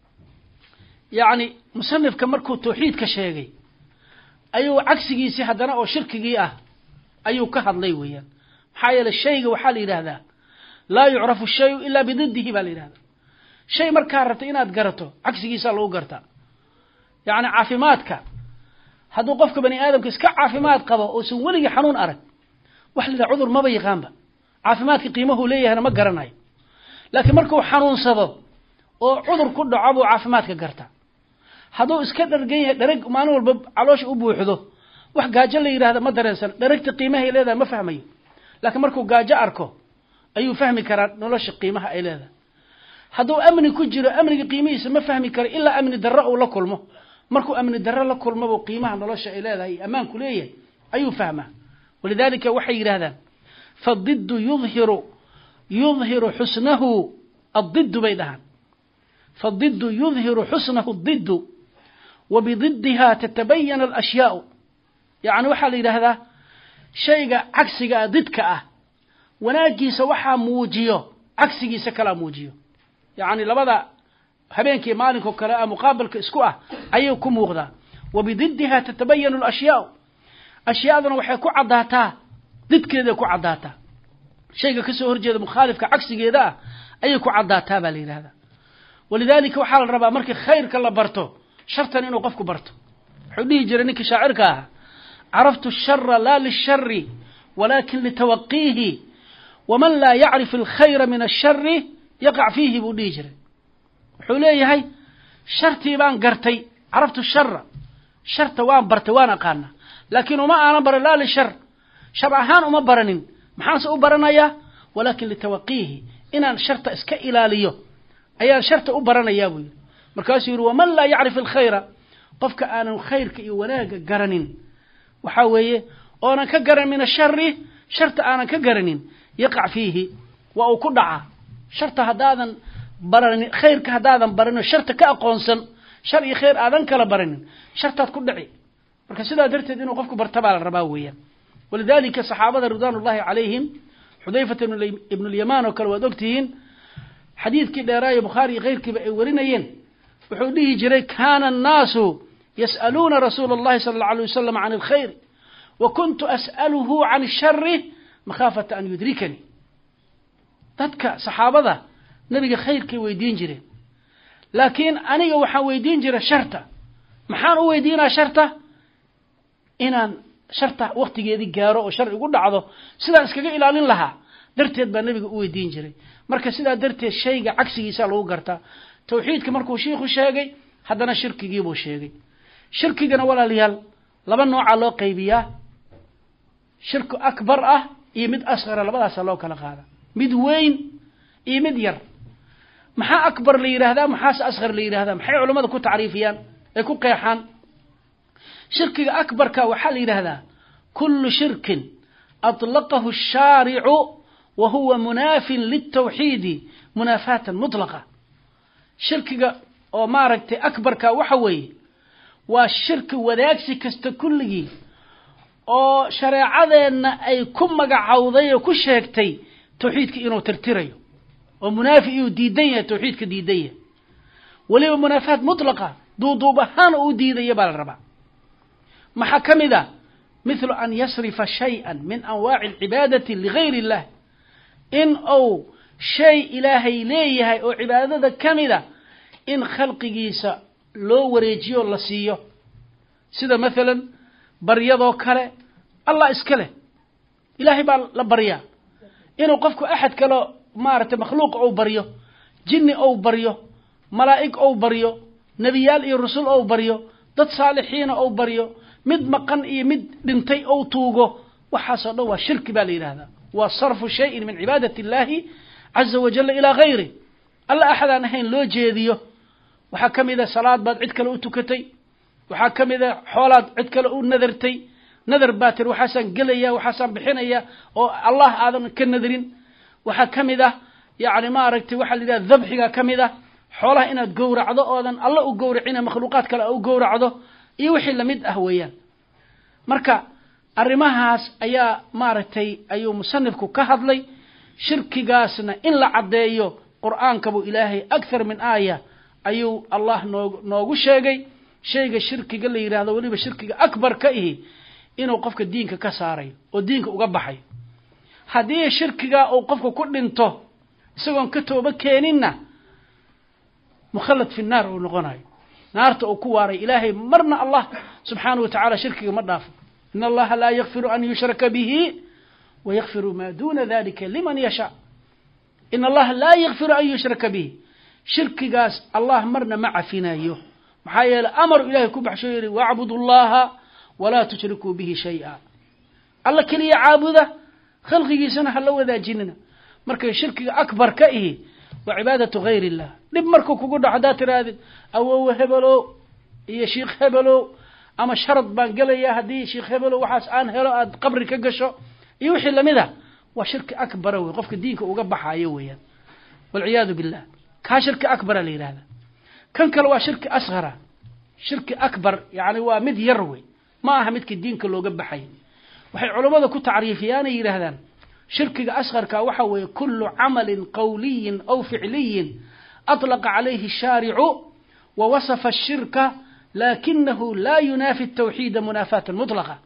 يعني مصنف كمركو توحيد كشيغي ايو عكسيسي حدنا او شركيغي ايو كهدلي ويان حايل الشيء وحال يراهدا لا يعرف الشيء الا بضده باليراهدا شيء marka rabta inaad garato cagsigiisa loo garta yani caafimaadka haduu qofka bani aadamka iska caafimaad qabo oo san waliga xanuun arag wax la cudur ma bayqaanba caafimaadka qiimahu leeyahay ma garanayo laakiin markuu xanuunsado oo cudur ku dhaco caafimaadka garta haduu iska dhargay dharag maalin walba caloosh u buuxdo wax gaajo la yiraahdo ma dareensan dharagta qiimaha ay leedahay ma fahmayo laakiin markuu gaajo arko ayuu fahmi karaa nolosha qiimaha ay leedahay haduu amni ku jiro amniga qiimihiisa ma fahmi karo illa amni darro oo la kulmo markuu amni darro la kulmo qiimaha nolosha ay leedahay amaan ku leeyahay ayuu fahmaa walidaalika waxay yiraahdaan fadid yudhiru husnahu الضد بيدها فالضد يظهر حسنه الضد وبضدها تتبين الأشياء يعني وحال إلى هذا شيء عكسك ضدك وناجي سوحا موجيو عكسك سكلا موجيو يعني لبدا هبينك مالك وكلاء مقابلك اسكوه أيكم مغدا وبضدها تتبين الأشياء أشياء ذنا وحيكو عداتا ضدك ذا كو عداتا شيء كسور جيد مخالف كعكسك ذا أيكو عداتا بالي هذا ولذلك وحال الربا مركي خيرك الله برتو شرطا إنه قفك برتو حديه جرنيك شاعرك عرفت الشر لا للشر ولكن لتوقيه ومن لا يعرف الخير من الشر يقع فيه بوديه جرن حوليه هاي شرطي بان قرتي عرفت الشر شرط وان برتي وان أقانا لكنه ما أنا بر لا للشر شرعهان وما برنين محانس أبرنايا ولكن لتوقيه إن شرط اسكا إلاليه أيان شرط أبرنايا بوي مركاس يقول ومن لا يعرف الخير قفك أنا خيرك وناك قرنين وحاويه أنا كقرن من الشر شرط أنا كقرنين يقع فيه وأكدع شرط هذا برن خيرك هذا برن شرط كأقونسن شر خير أذن كلا برن شرط تكدعي مركز هذا درت إنه قفك برتبع الرباوية ولذلك صحابة رضوان الله عليهم حذيفة ابن اليمان وكالودكتين حديث كده راي بخاري غير كده ورينين وحديه جري كان الناس يسألون رسول الله صلى الله عليه وسلم عن الخير وكنت أسأله عن الشر مخافة أن يدركني تدك صحابة نبي خير كي ويدين جري لكن أنا وحا ويدين جري شرطة محان ويدينا شرطة إن شرطة وقت جدي جارو وشر يقول عضو سيدا اسكجا إلى لها درتيد بالنبي ويدين جري مركز سيدا درتيد شيء عكسي يسألوا قرطة توحيد كمركو شيخ الشيء حدنا شرك يجيبوا شيء شرك جنا ولا ليال لبنا على قيبية شرك أكبر يمد أصغر لبلا سلوك لهذا مد وين يمد ير محا أكبر لي هذا محاس أصغر لي هذا محي علماء كو تعريفيان ay ku qeexaan shirkiga akbarka waxa la yiraahdaa kullu shirkin atlaqahu ash-shari'u wa huwa munafin lit-tawhid munafatan mutlaqa shirkiga oo maaragtay akbarka waxa weeye waa shirki wadaagsi kasta kulligii oo shariicadeena ay ku magacawday oo ku sheegtay tawxiidka inuu tirtirayo oo munaafi iyo diidan yahay tawxiidka diidan yahay waliba munaafat mutlaqa duuduubahan oo diidaya baa la rabaa maxaa kamida مثل أن يصرف شيئا من أنواع العبادة لغير الله إن أو شيء إلهي ليه أو عبادة كاملة إن خلق جيسا لو وريجيو الله سيو سيدا مثلا بريضو كله الله اسكله إلهي لبريا إنه قفكو أحد كلا مارة مخلوق أو بريو جن أو بريو ملائك أو بريو نبيال إيه الرسول أو بريو ضد صالحين أو بريو mid maqan iyo mid dhintay oo tuugo waxa soo dhaw shirki baa leeyahay wa sarfu shay'in min ibadati Allah azza wa jalla ila ghayri alla ahadan ahayn loo jeediyo waxa kamida salaad baad cid kale u tukatay waxa kamida xoolaad cid kale u nadartay nadar baatir waxa san galaya waxa san bixinaya oo Allah aadan ka nadarin waxa kamida yaani ma aragtay waxa la dhabxiga kamida xoolaha inaad gowracdo oodan alla u gowracina makhluuqaad kale u gowracdo iyo wixii lamid ah weeyaan marka arimahaas ayaa maaragtay ayuu musannifku ka hadlay shirkigaasna in la cadeeyo quraanka buu ilaahay akthar min aaya ayuu Allah noogu sheegay shayga shirkiga la yiraahdo waliba shirkiga akbar ka ihi inuu qofka diinka ka saaray oo diinka uga baxay hadii shirkiga uu qofka ku dhinto isagoon ka tooba keenina mukhallad fi naar uu noqonayo نارته وكواري إلهي مرنا الله سبحانه وتعالى شركه مضاف إن الله لا يغفر أن يشرك به ويغفر ما دون ذلك لمن يشاء إن الله لا يغفر أن يشرك به شرك قاس الله مرنا مع فينايه محايا الأمر إلهي كبح شيري واعبدوا الله ولا تشركوا به شيئا الله كلي عابده خلقه سنة هلو ذا جننا مركز شرك أكبر كئه وعبادة غير الله لب مركو كقول عدات رادد أو هبلو يا شيخ هبلو أما شرط بانقل يا هدي شيخ هبلو وحاس آن هلو قبر كقشو يوحي لمذا وشرك أكبر وقفك دينك وقبحها يويا والعياذ بالله كشرك أكبر لي هذا كان كلوا شرك أصغر شرك أكبر يعني ومد يروي ما أهمتك الدين كله قبحي وحي علماء كو تعريفيان يرهدان شرك أصغر كوحوي كل عمل قولي أو فعلي أطلق عليه الشارع ووصف الشرك لكنه لا ينافي التوحيد منافاة مطلقة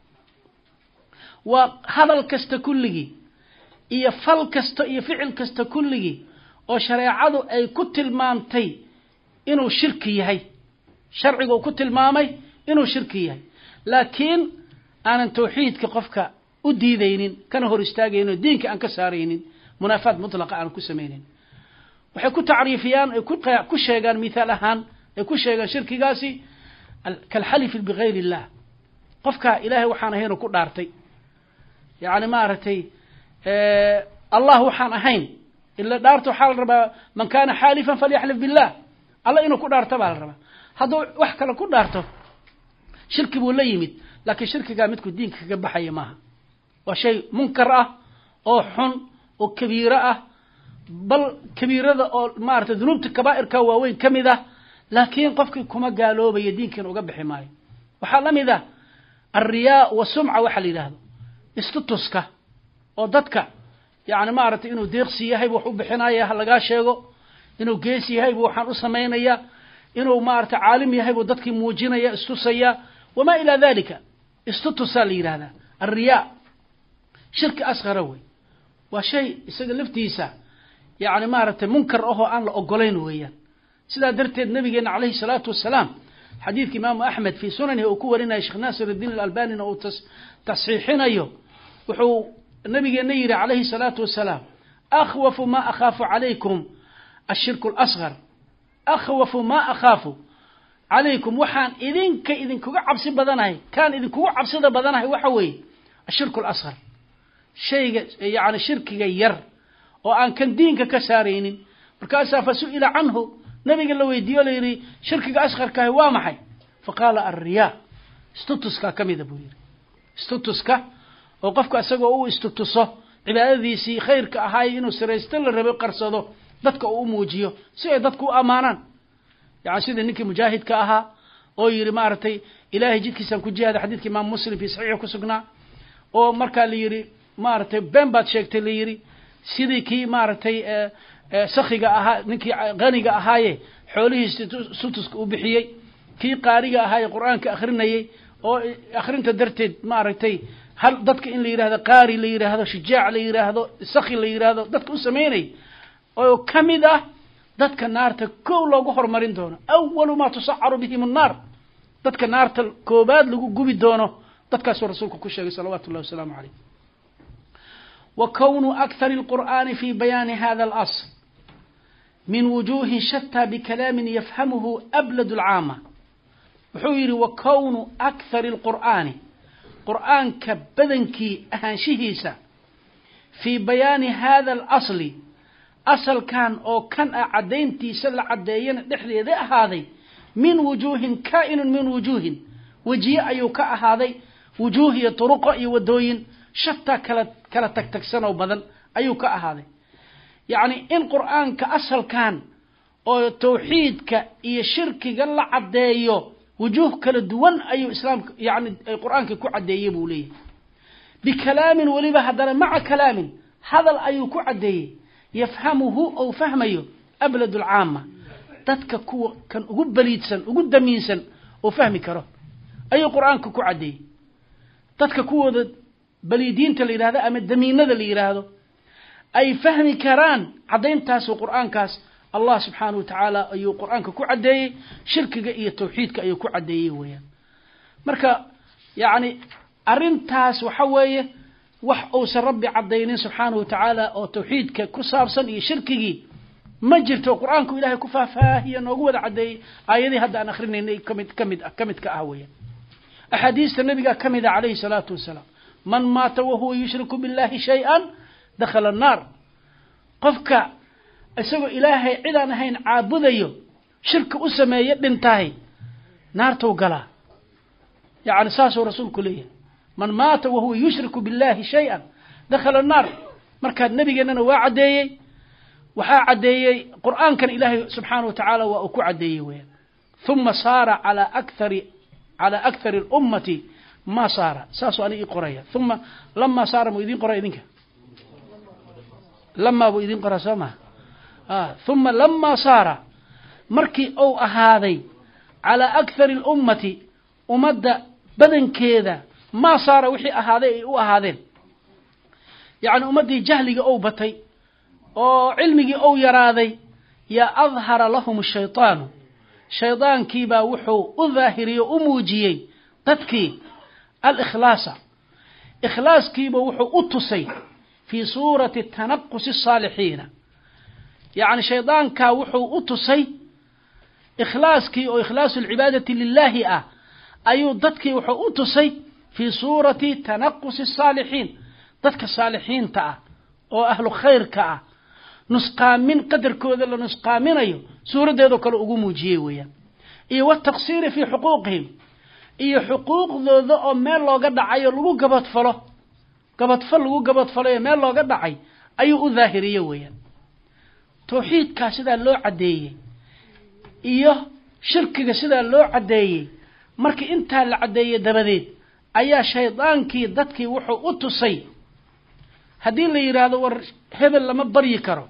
وهذا الكست كله يفعل كست كله وشريعه أي كتل مامتي إنه شركي هي شرعه كتل مامي إنه شركي هي لكن أنا التوحيد كقفك وديدينين كانوا هرستاجين دينك أنك سارينين منافاة مطلقة أن كسمينين وحكوا تعريفيان كل شيء قال مثالهان كل شيء قال شركي قاسي كالحلف بغير الله قفك إلهي وحانا هين وكل دارتي يعني ما رتي الله وحانا هين إلا دارته حال ربا من كان حالفا فليحلف بالله الله إنه كل دارته بالربا هذا وحكى له كل دارته شركي ولا يمد لكن شركي قامتك دينك كبحي معها وشيء منكر أو حن أو كبيرة بل كبيرة أو مارت ذنوب الكبائر كواوين كمذا لكن قفك كما قالوا بيدين كانوا قبح معي وحال مذا الرياء والسمعة وحل هذا استطسك أو ضدك يعني مارت إنه ديقسي يهيب وحب حنايا هلقا شيغو إنه قيسي يهيب وحن أسمينيا إنه مارت عالم يهيب ضدك موجينيا استوسيا وما إلى ذلك استطسا لي هذا الرياء شرك أصغر وشيء يسقلفتيسا يعني مارت منكر أهو أن لأقولين ويا سيدا درت النبي عليه الصلاة والسلام حديث إمام أحمد في سننه وكورنا يا شيخ ناصر الدين الألباني أو تصحيحنا أيه وحو النبي النير عليه الصلاة والسلام أخوف ما أخاف عليكم الشرك الأصغر أخوف ما أخاف عليكم وحان إذن كو عبس بدنه كان إذن كو عبس بدنه وحوي الشرك الأصغر شيء يعني شرك غير وأن كان دينك كسارين بركاسا فسئل عنه نبي قال له يديو ليري شرك أصغر كهوا محي faqaala alriyaa istutuskaa ka mida buu yidhi istutuska oo qofka isagoo u istutuso cibaadadiisii khayrka ahaay inuu siraysto la rabo qarsado dadka uu muujiyo si ay dadku u amaanaan yani sida ninkii mujaahidka ahaa oo yidhi maaragtay ilaahay jidkiisaan ku jihaada xadiidka imaam muslim fi saxiixi ku sugnaa oo markaa la yidhi maaragtay been baad sheegtay la yidhi sidii kii maaragtay sakhiga ahaa ninkii qaniga ahaaye xoolihiisa sutuska u bixiyey kii qaariga ahaaye qur'aanka akhrinayey oo akhrinta darteed maaragtay hal dadka in la yidhahdo qaari la yidhaahdo shujaac la yidhaahdo sakhi la yidhaahdo dadka u samaynay oo ka mid ah dadka naarta kow loogu horumarin doono awalu maa tusacaru bihim annaar dadka naarta koobaad lagu gubi doono dadkaasuu rasuulku ku sheegay salawaatu ullahi wasalaamu calayh wa kownu akthari alqur'aani fi bayaani hada alasl min wujuuhin shataa bikalaamin yafhamuhu abladu alcaama wuxuu yidhi wa kownu akthari alqur'aani qur'aanka badankii ahaanshihiisa fii bayaani hada alasli asalkan oo kan ah caddayntiisa la caddeeyana dhexdeeda ahaaday min wujuuhin kaa'inun min wujuuhin wejiye ayuu ka ahaaday wujuuh iyo turuqo iyo waddooyin shataa kala tagtagsanoo badan ayuu ka ahaaday yacni in qur'aanka asalkan oo tawxiidka iyo shirkiga la caddeeyo wujuuh kala duwan ayuu islaamka yani qur'aanka ku caddeeyey buu leeyahay bikalaamin weliba haddana maca kalaamin hadal ayuu ku caddeeyey yafhamuhu ou fahmayo abladu alcaama dadka kuwa kan ugu baliidsan ugu damiinsan oo fahmi karo ayuu qur'aanka ku caddeeyey dadka kuwooda baliidiinta la yidhahdo ama damiinada la yidhaahdo ay fahmi karaan caddayntaasoo qur'aankaas allah subxaanahu watacaala ayuu qur'aanka ku caddeeyey shirkiga iyo tawxiidka ayuu ku caddeeyey weeyaan marka yacni arrintaas waxa weeye wax uusan rabbi caddaynin subxaanahu watacaala oo tawxiidka ku saabsan iyo shirkigii ma jirto qur'aanku ilaahay ku faahfaahiya noogu wada caddeeyey aayadii hadda aan akrinaynay ka mid ka ah weeyaan axaadiista nabiga ka mid a calayhi salaatu wasalaam man maata wahuwa yushriku billahi shay-an dakhala annaar qofka isagoo ilaahay cid aan ahayn caabudayo shirki u sameeye dhintahay naartuu galaa yacni saasuu rasuulku leeyahay man maata wahuwa yushriku billahi shay-an dakhala annaar markaa nabigeennana waa caddeeyey waxaa caddeeyey qur'aankan ilaahay subxaanahu watacaala waa uu ku caddeeyey weeyaan uma saara calaa akthari alummati ma saara saasuu ani ii qoraya uma lamaa saara muu idiin qora idinka lamaa buu idiin qoraa soo maha uma lamaa saara markii uu ahaaday calaa akthari alummati ummadda badankeeda maa saara wixii ahaaday ay u ahaadeen yacni ummaddii jahliga ou batay oo cilmigii ou yaraaday yaa adhara lahum ashaytaanu shaydaankiibaa wuxuu u daahiriyey u muujiyey dadkii alikhlaasa ikhlaaskiiba wuxuu u tusay fii suurati tanaqusi asaalixiina yacni shaydaankaa wuxuu u tusay ikhlaaskii oo ikhlaasu alcibaadati lilaahi ah ayuu dadkii wuxuu u tusay fii suurati tanaqusi asaalixiin dadka saalixiinta ah oo ahlu khayrka ah nusqaamin qadarkooda la nusqaaminayo suuraddeedoo kale ugu muujiyey weeyaan iyo wataqsiiri fii xuquuqihim iyo xuquuqdooda oo meel looga dhacayo lagu gabadfal lagu gabadfalayo meel looga dhacay ayuu u daahiriye weeyaan tawxiidkaa sidaa loo caddeeyey iyo shirkiga sidaa loo caddeeyey markii intaa la caddeeyey dabadeed ayaa shaydaankii dadkii wuxuu u tusay haddii la yidhaahdo war hebel lama baryi karo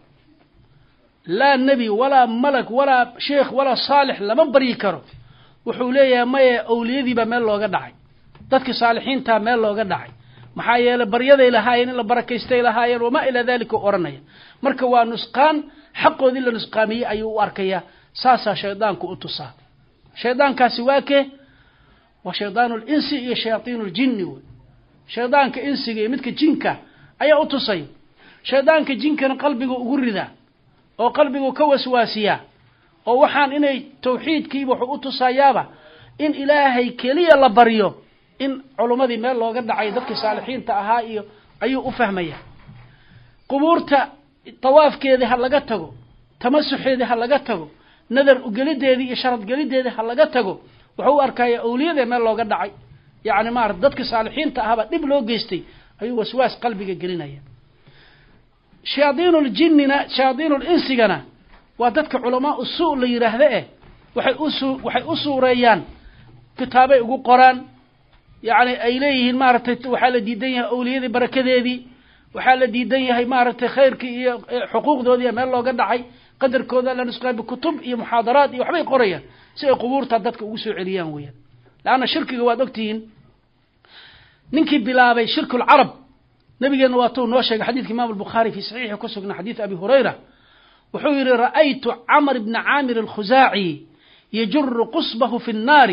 laa nebi walaa malag walaa sheekh walaa saalix lama baryi karo wuxuu leeyahay maye awliyadiibaa meel looga dhacay dadkii saalixiintaa meel looga dhacay maxaa yeelay baryaday lahaayeen in la barakaystay lahaayeen wamaa ilaa dalika u odhanaya marka waa nusqaan xaqoodii la nusqaamiyey ayuu u arkayaa saasaa shaydaanku u tusaa shaydaankaasi waa kee waa shaydaanu linsi iyo shayaaiinu ljinni wey shaydaanka insiga iyo midka jinka ayaa u tusay shaydaanka jinkana qalbigu ugu ridaa oo qalbigu ka waswaasiyaa oo waxaan inay tawxiidkiiba wuxuu u tusayaaba in ilaahay keliya la baryo in culummadii meel looga dhacay dadkii saalixiinta ahaa iyo ayuu u fahmaya qubuurta tawaafkeedii ha laga tago tamasuxeedii ha laga tago nadar ugelideedii iyo sharad gelideedii ha laga tago wuxuu arkaya awliyada meel looga dhacay yani maar dadka saalixiinta ahaba dib loo geystay ayuu waswaas qalbiga gelinaya shayaadiinul jinnina shayaadiinul insigana waa dadka culamaa usuu la yiraahdo waxay u suureeyaan kitaabay ugu qoraan yani ay leeyihiin maaragtay waxaa la diidan yahay awliyadii barakadeedii waxaa la diidan yahay maaragtay khayrkii iyo xuquuqdoodii meel looga dhacay qadarkooda la nusqaab kutub iyo muhaadaraad iyo waxbay qorayaan si ay qubuurta dadka ugu soo celiyaan weeyaan laana shirkiga waad ogtihiin ninkii bilaabay shirkul arab nabigeena waa tuu noo sheegay xadiidka imaam al-bukhari fi sahih ku sugan xadiid abi hurayra wuxuu yiri ra'aytu amr ibn amir al-khuzaa'i yajru qusbahu fi an-nar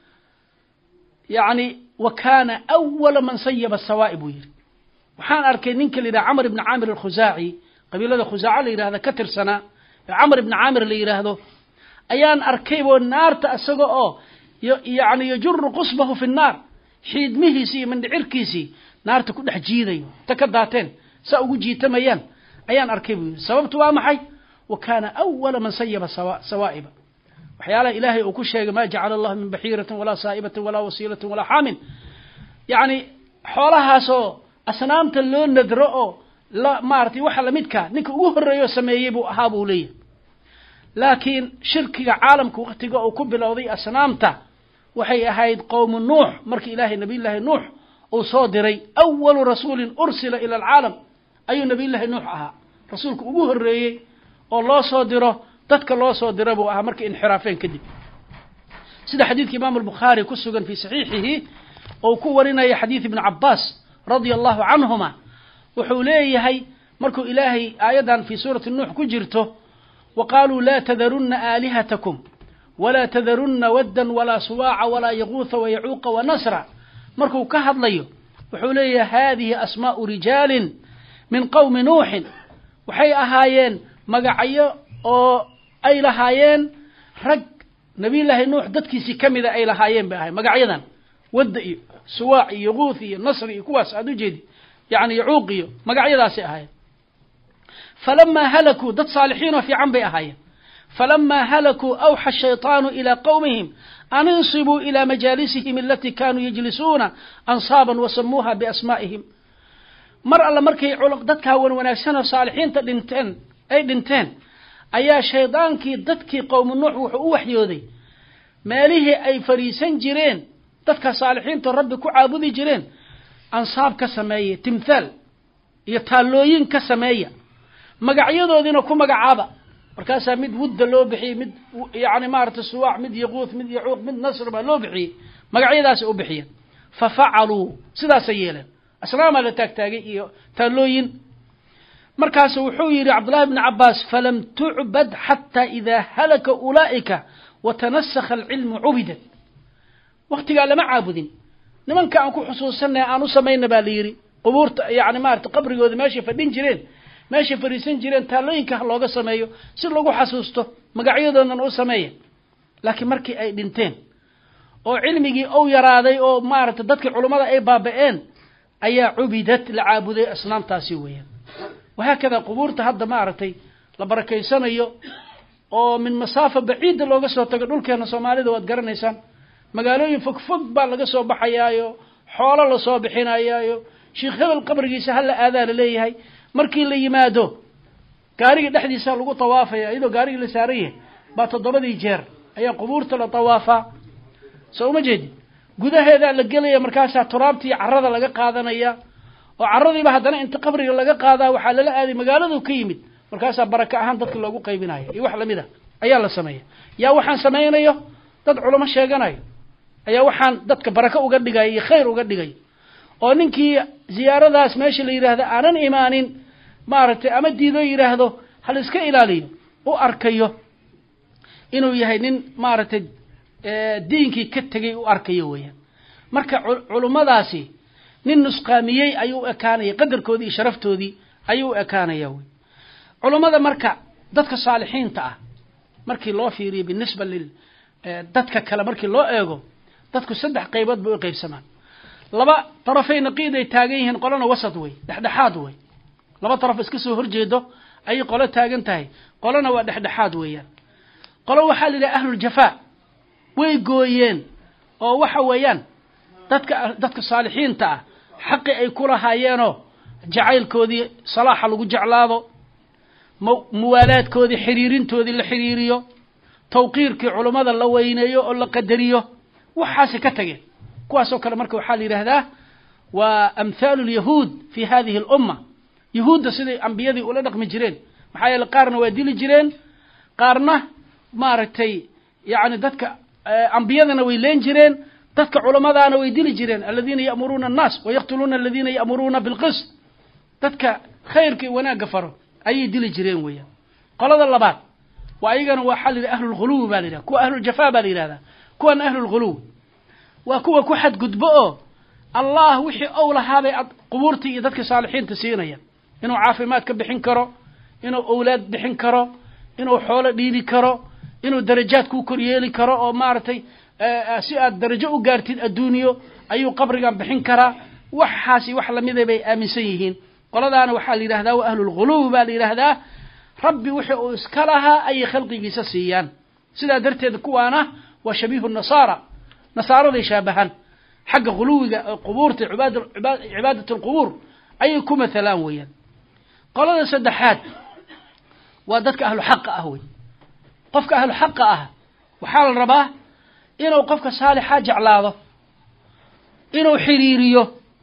yani wa kana awwal man sayyaba as-sawa'ib yiri waxaan arkay ninka la yiraahdo amr ibn amir al-khuzaa'i qabiilada khuzaa'a la yiraahdo ka tirsana amr ibn amir la yiraahdo ayaan arkay oo naarta asaga oo yani yajru qusbahu fi an-nar xiidmihiisi iyo mandhicirkiisi naarta ku dhex jiidayo ta ka daateen sa ugu jiitamayaan ayaan arkay sababtu waa maxay وكان أول من سيب سوائب وحيالا إلهي أكشيء ما جعل الله من بحيرة ولا سائبة ولا وصيلة ولا حامل يعني حولها سو أسنام تلون ندرؤه لا مارتي وحلا مدكا نك أهر يسميبو أهابو لي لكن شرك عالم كوقتي أو كبل وضي أسنامته وحي هايد قوم نوح مرك إلهي نبي الله نوح وصادري أول رسول أرسل إلى العالم أي نبي الله نوح أها رسولك أهر الله صادره dadka loo soo diray buu ah markii inxiraafeen kadib sida xadiidka imaam al-bukhari ku sugan fi sahihihi oo ku warinaya xadiid ibn abbas radiyallahu anhuma wuxuu leeyahay markuu ilaahay aayadan fi suurati nuh ku jirto waqalu la tadharunna alihatakum wala tadharunna waddan wala suwa'a wala yaghutha wa ya'uqa wa nasra markuu ka hadlayo wuxuu leeyahay hadhihi asmaa'u rijalin min qawmi nuh waxay ahaayeen magacayo oo ay lahaayeen rag nabi ilaahay nuux dadkiisi kamida ay lahaayeen baa magacyadan wada iyo suwaa iyo guuth iyo nasr iyo kuwaas aad u jeedi yaani yaquuq iyo magacyadaasi ahaayeen falamma halaku dad saalixiin fi can bay ahaayeen falamma halaku awha ash-shaytanu ila qawmihim an insibu ila majalisihim allati kanu yajlisuna ansaban wa sammuha bi asma'ihim mar alla markay dadka wanaagsan saalixiinta dhinteen ayaa shaydaankii dadkii qowm nuux wuxuu u waxyooday meelihii ay fariisan jireen dadka saalixiinta rabbi ku caabudi jireen ansaab ka sameeyay timthal iyo taalooyin ka sameeya magacyadoodina ku magacaaba markaas mid wudda loo bixiyay mid yaani maarta suwaac mid yaquuth mid yaquuq mid nasr ba loo bixiyay magacyadaas u bixiyeen fa fa'alu sidaas yeelan aslaama la taagtaagay iyo taalooyin markaas wuxuu yiri Abdullah ibn Abbas falam tu'bad hatta idha halaka ulaika wa tanassakha al-ilm 'ubidat waqtiga lama caabudin nimanka aan ku xusuusanay aanu sameeyna baa leeyiri qubuurta yaani maarta qabrigooda meesha fadhin jireen meesha fariisan jireen taalooyinka looga sameeyo si lagu xasuusto magacyadoodana oo sameeyay laakiin markii ay dhinteen oo cilmigii oo yaraaday oo maarta dadka culimada ay baaba'een ayaa 'ubidat la caabuday asnaamtaasi weeyaan وهكذا قبورته هذا ما أرتي لبركة سنة أو من مسافة بعيدة لو قصوا تقولون كأنه سومالي دوت قرن إنسان مقالوا يفك بال قصوا بحيايو حول الله صابحين أيايو شيخ هذا القبر يسهل آذان ليه هاي مركي اللي يمادو قاري لحد يسهل لقوا طوافة إذا قاري اللي ساريه باتضرب يجر أي قبورته لطوافة سو مجد جده هذا لقلي مركاسة ترابتي عرض لقى قاذنا إياه وعرضي بهدنا انت قبري laga qaada waxa la aadi magaaladu ka yimid markaas baraka ahaan dadka lagu qaybinayo iyo wax lamida ayaa la sameeyay yaa waxaan sameeynayo dad culimo sheeganayo ayaa waxaan dadka baraka uga dhigay iyo khayr uga dhigay oo ninkii ziyaaradaas meesha la yiraahdo aanan imaanin maartay ama diido yiraahdo hal iska ilaaliyo oo arkayo inuu yahay nin maartay diinkii ka tagay oo arkayo weeyaan marka culimadaasi nin nusqaamiyay ayuu ekaanay qadarkoodii sharaftoodii ayuu ekaanaya way culimada marka dadka saalixiinta ah markii loo fiiriyo binisba lil dadka kale markii loo eego dadku saddex qaybood bay u qaybsamaan laba tarafay naqiiday taagan yihiin qolana wasad way dhexdhexaad way laba taraf iska soo horjeedo ay qolo taagan tahay qolana waa dhexdhexaad weeyaan qolo waxa la ilaa ahlul jafaa way gooyeen oo waxa weeyaan dadka saalixiinta ah xaqi ay ku lahaayeenoo jacaylkoodii salaaxa lagu jeclaado muwaalaadkoodii xiriirintoodii la xiriiriyo tawqiirkii culummada la weyneeyo oo la qadariyo waxaasi ka tageen kuwaasoo kale marka waxaa la yidhaahdaa waa amthaalu lyahuud fi hadihi alumma yahuudda siday ambiyadii ula dhaqmi jireen maxaa yeele qaarna waa dili jireen qaarna maaragtay yani dadka ambiyadana way leen jireen dadka culamadaana way dili jireen aladiina ya'muruuna annaas wayaqtuluuna aladiina ya'muruuna bilqist dadka khayrka wanaagga faro ayay dili jireen weeyaan qolada labaad waa ayagana waxaa la yidhaha ahlulghuluwi baa la yidhaha kuwa ahluljafaa baa la yidhahdaa kuwana ahlulghuluwi waa kuwa ku xadgudbo oo allah wixii ow lahaabay qubuurtii iyo dadka saalixiinta siinaya inuu caafimaad ka bixin karo inuu owlaad bixin karo inuu xoolo dhiibi karo inuu darajaad ku koryeeli karo oo maaragtay si aad darajo u gaartid adduunyo ayuu qabrigan bixin karaa waxaasi wax lamida bay aaminsan yihiin qoladaana waxaa la yidhahdaa waa ahlulghuluwi baa la yidhaahdaa rabbi wixii uu iska lahaa ayay khalqigiisa siiyaan sidaa darteed kuwaana waa shabiihu nasaara nasaaraday shaabahan xagga ghuluwiga qubuurta cibaadat alqubuur ayay ku mathalaan weeyaan qolada saddexaad waa dadka ahlu xaqa ah wey qofka ahlu xaqa ah waxaa la rabaa inuu qofka saalixa jeclaado inuu xiriiriyo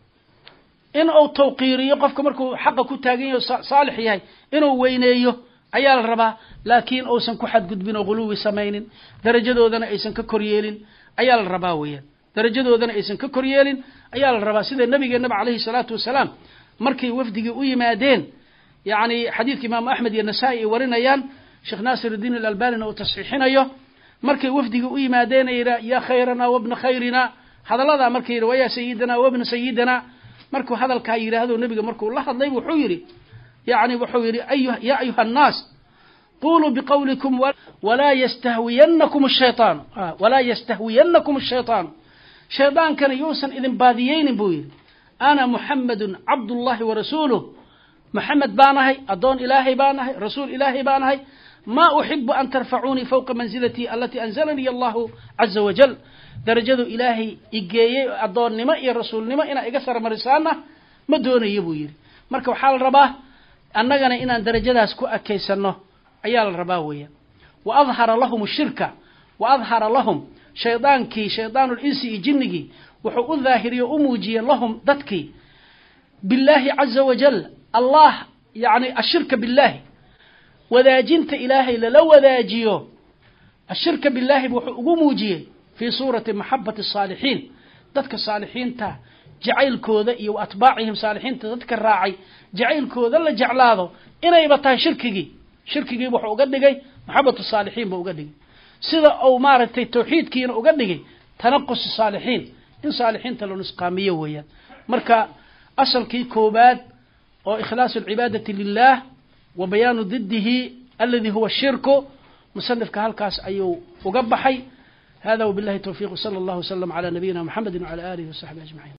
inuu tawqiiriyo qofka markuu xaqa ku taagan yahay saalix yahay inuu weyneeyo ayaa la rabaa laakiin uusan ku xadgudbin oo ghuluwi samaynin darajadoodana aysan ka koryeelin ayaa la rabaa weeyaan darajadoodana aysan ka koryeelin ayaa la rabaa sida nabigeennaba calayhi salaatu wasalaam markay wafdigii u yimaadeen yani xadiidka imaamu axmed iyo nasaa-i ay warinayaan sheekh naasir iddiin alalbanina uu tasxiixinayo markay wafdigii u yimaadeen ay yidha yaa khayrana wabna khayrina hadalladaa markay yidhi wayaa sayidana wabna sayidana markuu hadalkaa yidhaahdo nebiga markuu la hadlay wuxuu yidhi yani wuxuu yidhi yaa ayuha annaas quluu biqawlikum walaa yastahwiyanakum ashaytaan walaa yastahwiyanakum ashaytaan shaydaankana yuusan idin baadiyeynin buu yidhi ana muxamedun cabdullahi warasuuluh maxamed baan ahay addoon ilaahay baan ahay rasuul ilaahay baan ahay ma uxibu an tarfacuunii fawqa manzilatii alatii anzalanii allahu caza wajal darajadu ilaahay igeeyey addoonnimo iyo rasuulnimo inaa iga sarmarisaana ma doonayo buu yidhi marka waxaa la rabaa annagana inaan darajadaas ku akaysanno ayaa la rabaa weeyaan wa adhara lahum shirka wa adhara lahum shaydaankii shaydaanulinsi iyo jinnigii wuxuu u daahiriyo u muujiyey lahum dadkii billaahi caza wajal allah yani ashirka billaahi wadaajinta ilaahay lala wadaajiyo ashirka billaahi wuxuu ugu muujiyey fii suurati maxabati asaalixiin dadka saalixiinta jacaylkooda iyo atbaacihim saalixiinta dadka raacay jacaylkooda la jeclaado inayba tahay shirkigii wuxuu uga dhigay maxabatu saalixiin buu uga dhigay sida uu maaragtay tawxiidkiina uga dhigay tanaqus saalixiin in saalixiinta la nusqaamiyo weeyaan marka asalkii koobaad oo ikhlaasu alcibaadati lilah wa bayaanu didihi aladi huwa shirku musanifka halkaas ayuu uga baxay hada wabillahi tawfiiq sala allahu wasalam calaa nabiyina muxamedi wacala aalihi wasaxbihi ajmaciin